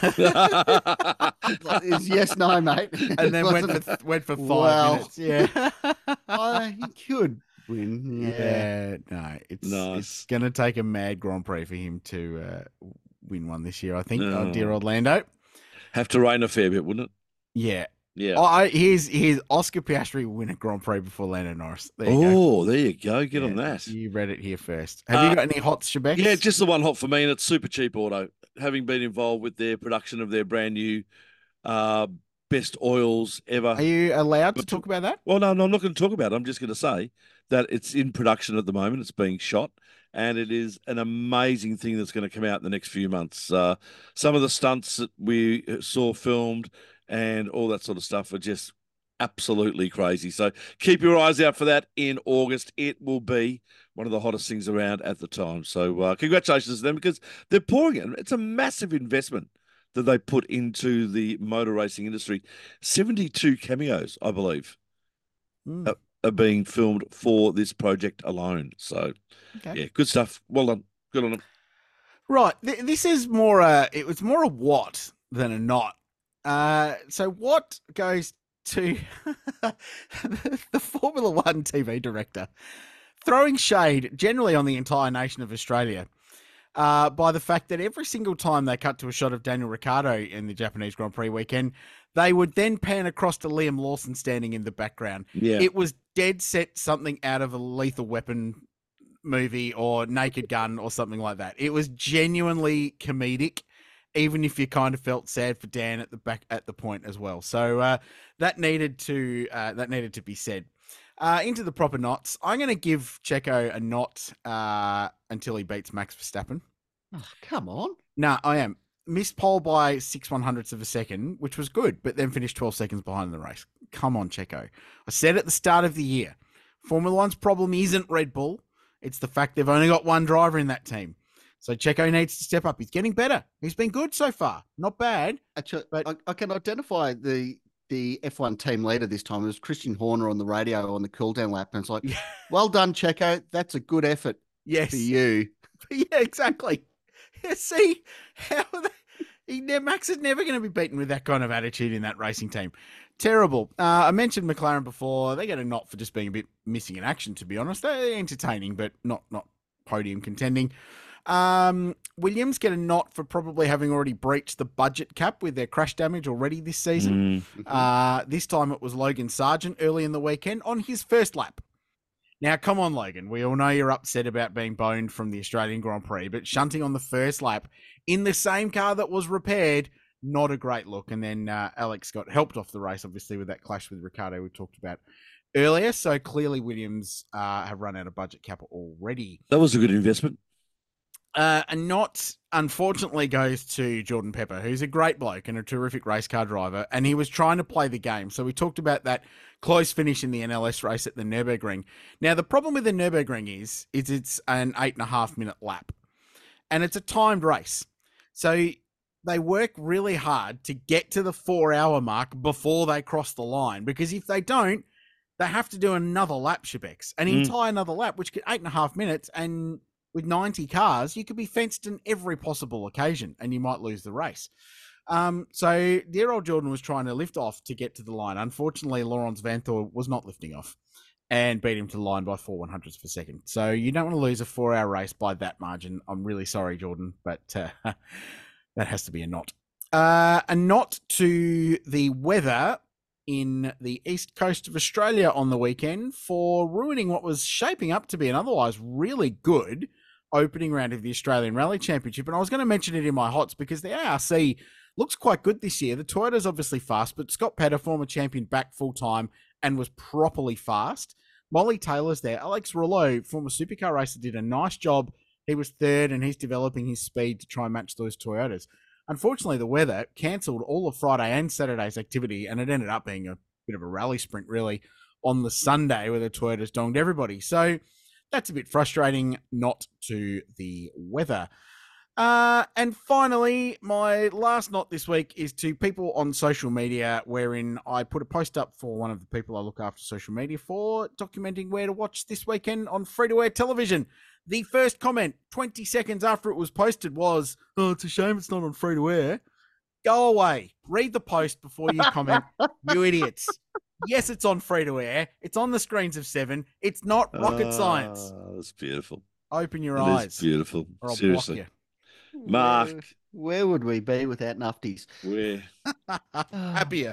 [SPEAKER 6] like, it's yes, no, mate.
[SPEAKER 4] And then went for went for five
[SPEAKER 6] Well.
[SPEAKER 4] minutes. Yeah.
[SPEAKER 6] Uh, he could win. Yeah.
[SPEAKER 4] Yeah, no, it's
[SPEAKER 3] Nice.
[SPEAKER 4] it's gonna take a mad Grand Prix for him to uh, win one this year. I think.
[SPEAKER 3] No.
[SPEAKER 4] Oh, dear old Lando.
[SPEAKER 3] Have to rain a fair bit, wouldn't it?
[SPEAKER 4] Yeah.
[SPEAKER 3] Yeah.
[SPEAKER 4] Oh, I, here's here's Oscar Piastri will win a Grand Prix before Lando Norris. There you go.
[SPEAKER 3] Oh, there you go. Get on
[SPEAKER 4] Yeah,
[SPEAKER 3] that.
[SPEAKER 4] You read it here first. Have
[SPEAKER 3] Uh,
[SPEAKER 4] you got any hot Shebex?
[SPEAKER 3] Yeah, just the one hot for me, and it's Super Cheap Auto. Having been involved with their production of their brand new uh, best oils ever.
[SPEAKER 4] Are you allowed to talk about that?
[SPEAKER 3] Well, no, no, I'm not going to talk about it. I'm just going to say that it's in production at the moment. It's being shot, and it is an amazing thing that's going to come out in the next few months. Uh, some of the stunts that we saw filmed and all that sort of stuff are just absolutely crazy. So keep your eyes out for that in August. It will be one of the hottest things around at the time. So uh, congratulations to them, because they're pouring it. It's a massive investment that they put into the motor racing industry. seventy-two cameos, I believe,
[SPEAKER 4] Mm,
[SPEAKER 3] uh, are being filmed for this project alone. So
[SPEAKER 4] okay.
[SPEAKER 3] yeah, good stuff. Well done. Good on them.
[SPEAKER 4] Right. Th- this is more a. It was more a what than a not. Uh, so what goes to the Formula One T V director throwing shade generally on the entire nation of Australia uh, by the fact that every single time they cut to a shot of Daniel Ricciardo in the Japanese Grand Prix weekend, they would then pan across to Liam Lawson standing in the background.
[SPEAKER 3] Yeah.
[SPEAKER 4] It was dead set something out of a Lethal Weapon movie or Naked Gun or something like that. It was genuinely comedic. even if you kind of felt sad for Dan at the back at the point as well. So uh, that needed to uh, that needed to be said. Uh, into the proper knots. I'm going to give Checo a knot uh, until he beats Max Verstappen.
[SPEAKER 6] Oh, come on.
[SPEAKER 4] No, I am. Missed pole by six one hundredths of a second, which was good, but then finished twelve seconds behind in the race. Come on, Checo. I said at the start of the year, Formula One's problem isn't Red Bull. It's the fact they've only got one driver in that team. So Checo needs to step up. He's getting better. He's been good so far. Not bad.
[SPEAKER 6] Actually,
[SPEAKER 4] but
[SPEAKER 6] I, I can identify the the F one team leader this time. It was Christian Horner on the radio on the cool down lap. And it's like,
[SPEAKER 4] yeah.
[SPEAKER 6] Well done, Checo. That's a good effort
[SPEAKER 4] yes.
[SPEAKER 6] for you.
[SPEAKER 4] Yeah, exactly. Yeah, see, how they, he, Max is never going to be beaten with that kind of attitude in that racing team. Terrible. Uh, I mentioned McLaren before. They get a knot for just being a bit missing in action, to be honest. They're entertaining, but not not podium contending. Um, Williams get a knot for probably having already breached the budget cap with their crash damage already this season.
[SPEAKER 3] Mm.
[SPEAKER 4] Uh, this time it was Logan Sargent early in the weekend on his first lap. Now, come on, Logan. We all know you're upset about being boned from the Australian Grand Prix, but shunting on the first lap in the same car that was repaired, not a great look. And then uh, Alex got helped off the race, obviously, with that clash with Ricciardo we talked about earlier. So clearly Williams uh, have run out of budget cap already.
[SPEAKER 3] That was a good investment.
[SPEAKER 4] Uh, a knot, unfortunately, goes to Jordan Pepper, who's a great bloke and a terrific race car driver, and he was trying to play the game. So we talked about that close finish in the N L S race at the Nürburgring. Now, the problem with the Nürburgring is, is it's an eight and a half minute lap, and it's a timed race. So they work really hard to get to the four hour mark before they cross the line, because if they don't, they have to do another lap, Shebex, an
[SPEAKER 3] Mm.
[SPEAKER 4] entire another lap, which could eight and a half minutes, and with ninety cars, you could be fenced in every possible occasion and you might lose the race. Um, so dear old Jordan was trying to lift off to get to the line. Unfortunately, Laurens Vanthoor was not lifting off and beat him to the line by four one hundredths per second. So you don't want to lose a four hour race by that margin. I'm really sorry, Jordan, but uh, that has to be a knot. Uh, a knot to the weather in the east coast of Australia on the weekend for ruining what was shaping up to be an otherwise really good opening round of the Australian Rally Championship. And I was going to mention it in my hots because the A R C looks quite good this year. The Toyota's obviously fast, but Scott Petter, former champion, back full-time and was properly fast. Molly Taylor's there. Alex Rouleau, former supercar racer, did a nice job. He was third and he's developing his speed to try and match those Toyotas. Unfortunately, the weather cancelled all of Friday and Saturday's activity, and it ended up being a bit of a rally sprint, really, on the Sunday where the Toyotas donged everybody. So that's a bit frustrating, not to the weather. Uh, and finally, my last knot this week is to people on social media, wherein I put a post up for one of the people I look after social media for, documenting where to watch this weekend on free-to-air television. The first comment, twenty seconds after it was posted, was, "Oh, it's a shame it's not on free-to-air." Go away. Read the post before you comment, you idiots. Yes, it's on free-to-air. It's on the screens of Seven. It's not rocket science.
[SPEAKER 3] Oh, that's beautiful.
[SPEAKER 4] Open your
[SPEAKER 3] That
[SPEAKER 4] eyes.
[SPEAKER 3] is beautiful.
[SPEAKER 4] Or I'll
[SPEAKER 3] Seriously.
[SPEAKER 4] block
[SPEAKER 3] Mark,
[SPEAKER 6] Where, where would we be without Nufties?
[SPEAKER 3] where?
[SPEAKER 4] you. Happier.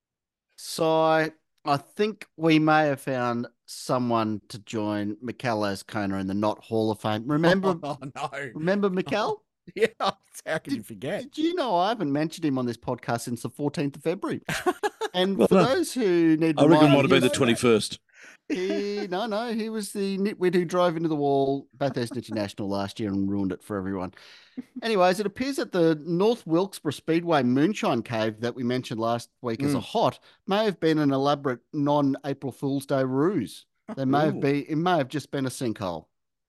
[SPEAKER 6] So I, I think we may have found someone to join Mikel Azcona in the Not Hall of Fame. Remember,
[SPEAKER 4] Oh, no.
[SPEAKER 6] remember Mikel?
[SPEAKER 4] Yeah, how can you forget?
[SPEAKER 6] Did you know I haven't mentioned him on this podcast since the fourteenth of February? And
[SPEAKER 3] Well
[SPEAKER 6] for
[SPEAKER 3] done.
[SPEAKER 6] those who need
[SPEAKER 3] I reckon it
[SPEAKER 6] reminding,
[SPEAKER 3] might have been the
[SPEAKER 6] he's-
[SPEAKER 3] twenty-first.
[SPEAKER 6] He, no, no, he was the nitwit who drove into the wall Bathurst International last year and ruined it for everyone. Anyways, it appears that the North Wilkesboro Speedway Moonshine Cave that we mentioned last week as a
[SPEAKER 4] Mm.
[SPEAKER 6] hot may have been an elaborate non-April Fool's Day ruse. There may have
[SPEAKER 4] Ooh.
[SPEAKER 6] been, it may have just been a sinkhole.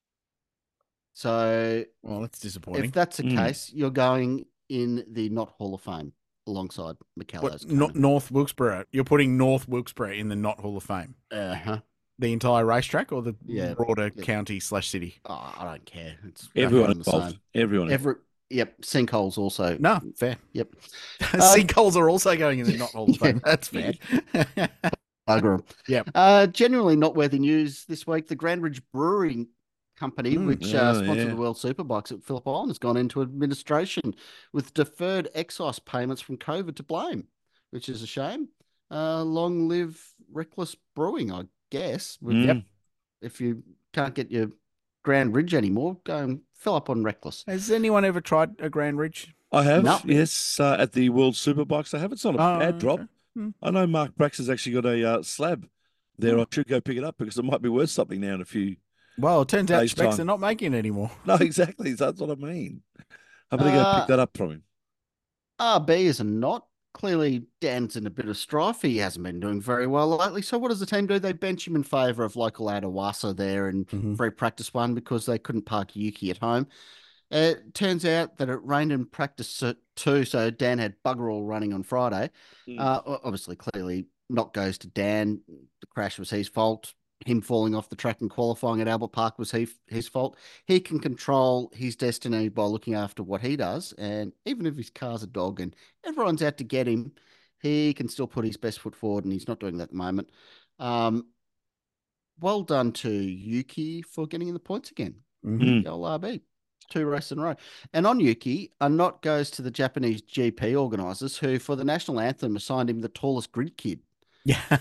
[SPEAKER 6] So
[SPEAKER 4] Well, that's disappointing.
[SPEAKER 6] if that's the
[SPEAKER 3] Mm.
[SPEAKER 6] case, you're going in the Not Hall of Fame alongside Mikel
[SPEAKER 4] What,
[SPEAKER 6] Azcona.
[SPEAKER 4] not North Wilkesboro. You're putting North Wilkesboro in the Not Hall of Fame.
[SPEAKER 6] Uh-huh.
[SPEAKER 4] The entire racetrack or the
[SPEAKER 6] Yeah.
[SPEAKER 4] broader
[SPEAKER 6] Yeah.
[SPEAKER 4] county slash city?
[SPEAKER 6] Oh, I don't care. It's
[SPEAKER 3] Everyone
[SPEAKER 6] one and the
[SPEAKER 3] involved.
[SPEAKER 6] same.
[SPEAKER 3] Everyone.
[SPEAKER 6] Every, yep, sinkholes also.
[SPEAKER 4] No, fair.
[SPEAKER 6] Yep.
[SPEAKER 4] Sinkholes are also going in the Not Hall of Fame.
[SPEAKER 6] Yeah.
[SPEAKER 4] That's fair.
[SPEAKER 6] Bugger 'em.
[SPEAKER 4] Yep.
[SPEAKER 6] Uh, genuinely noteworthy news this week. The Grand Ridge Brewing Company,
[SPEAKER 4] Mm,
[SPEAKER 6] which
[SPEAKER 3] oh,
[SPEAKER 6] uh, sponsored
[SPEAKER 3] yeah.
[SPEAKER 6] the World Superbikes at Phillip Island, has gone into administration with deferred excise payments from COVID to blame, which is a shame. Uh, long live reckless brewing, I guess. with-
[SPEAKER 3] Mm.
[SPEAKER 6] If you can't get your Grand Ridge anymore. Go and fill up on Reckless.
[SPEAKER 4] Has anyone ever tried a Grand Ridge?
[SPEAKER 3] I have,
[SPEAKER 6] No.
[SPEAKER 3] yes, uh, at the World Superbikes. I have. It's not a
[SPEAKER 4] Oh,
[SPEAKER 3] bad drop.
[SPEAKER 4] okay. Hmm.
[SPEAKER 3] I know Mark Brax has actually got a uh, slab there. I should go pick it up because it might be worth something now in a few.
[SPEAKER 4] Well, it turns out
[SPEAKER 3] Days
[SPEAKER 4] Specs
[SPEAKER 3] time.
[SPEAKER 4] are not making it anymore.
[SPEAKER 3] No, exactly. That's what I mean. I'm going to go
[SPEAKER 6] Uh,
[SPEAKER 3] pick that up from him.
[SPEAKER 6] R B is a not. Clearly, Dan's in a bit of strife. He hasn't been doing very well lately. So what does the team do? They bench him in favour of local Adawasa there in
[SPEAKER 4] Mhm.
[SPEAKER 6] free practice one because they couldn't park Yuki at home. It turns out that it rained in practice too, so Dan had bugger all running on Friday.
[SPEAKER 3] Mm.
[SPEAKER 6] Uh, o- obviously, clearly, not goes to Dan. The crash was his fault. Him falling off the track and qualifying at Albert Park was he, his fault. He can control his destiny by looking after what he does. And even if his car's a dog and everyone's out to get him, he can still put his best foot forward, and he's not doing that at the moment. Um, well done to Yuki for getting in the points again.
[SPEAKER 3] Mm.
[SPEAKER 6] The old R B. Two races in a row. And on Yuki, a nod goes to the Japanese G P organisers who, for the national anthem, assigned him the tallest grid kid.
[SPEAKER 4] Yeah.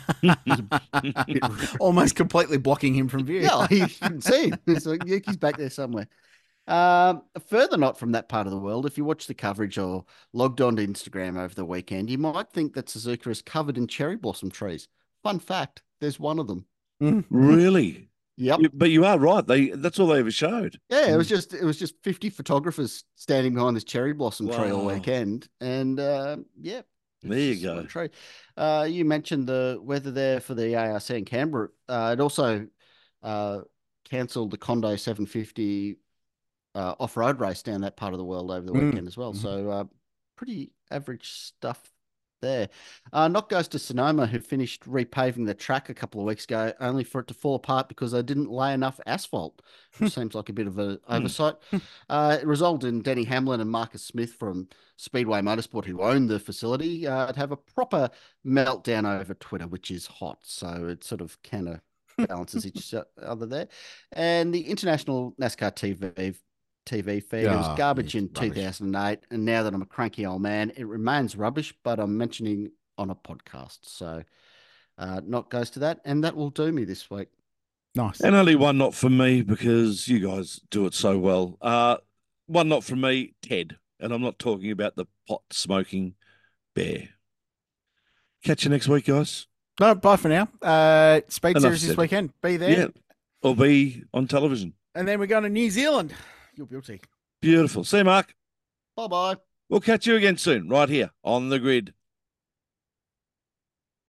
[SPEAKER 4] Almost completely blocking him from view.
[SPEAKER 6] Yeah, you can see him. So Yuki's back there somewhere. Um, a further not from that part of the world, if you watch the coverage or logged onto Instagram over the weekend, you might think that Suzuka is covered in cherry blossom trees. Fun fact, there's one of them.
[SPEAKER 3] Really?
[SPEAKER 6] Yep.
[SPEAKER 3] You- but you are right. They That's all they ever showed.
[SPEAKER 6] Yeah, it was just it was just fifty photographers standing behind this cherry blossom tree all
[SPEAKER 3] Wow.
[SPEAKER 6] weekend, and uh, yeah, it's
[SPEAKER 3] There you
[SPEAKER 6] just
[SPEAKER 3] go.
[SPEAKER 6] one tree. Uh, you mentioned the weather there for the A R C in Canberra. Uh, it also uh, cancelled the Condo seven fifty uh, off-road race down that part of the world over the
[SPEAKER 4] Mm.
[SPEAKER 6] weekend as well.
[SPEAKER 4] Mhm.
[SPEAKER 6] So uh, pretty average stuff there. Uh, knock goes to Sonoma, who finished repaving the track a couple of weeks ago, only for it to fall apart because they didn't lay enough asphalt, which seems like a bit of an oversight. Uh, it resulted in Denny Hamlin and Marcus Smith from Speedway Motorsport, who owned the facility, uh, to have a proper meltdown over Twitter, which is hot. So it sort of kind of balances each other there. And the International NASCAR T V T V feed. It was
[SPEAKER 4] Ah,
[SPEAKER 6] garbage
[SPEAKER 4] yeah,
[SPEAKER 6] in
[SPEAKER 4] rubbish.
[SPEAKER 6] two thousand eight, and now that I'm a cranky old man, it remains rubbish, but I'm mentioning on a podcast. So uh, not goes to that, and that will do me this week.
[SPEAKER 4] Nice.
[SPEAKER 3] And only one not from me because you guys do it so well. Uh, one not from me, Ted. And I'm not talking about the pot smoking bear. Catch you next week, guys.
[SPEAKER 4] No, bye for now. Uh, Speed
[SPEAKER 3] Enough
[SPEAKER 4] Series this
[SPEAKER 3] said.
[SPEAKER 4] weekend. Be there.
[SPEAKER 3] Yeah. Or be on television.
[SPEAKER 4] And then we're going to New Zealand. You're guilty.
[SPEAKER 3] Beautiful. See you, Mark.
[SPEAKER 6] Bye bye.
[SPEAKER 3] We'll catch you again soon, right here on The Grid.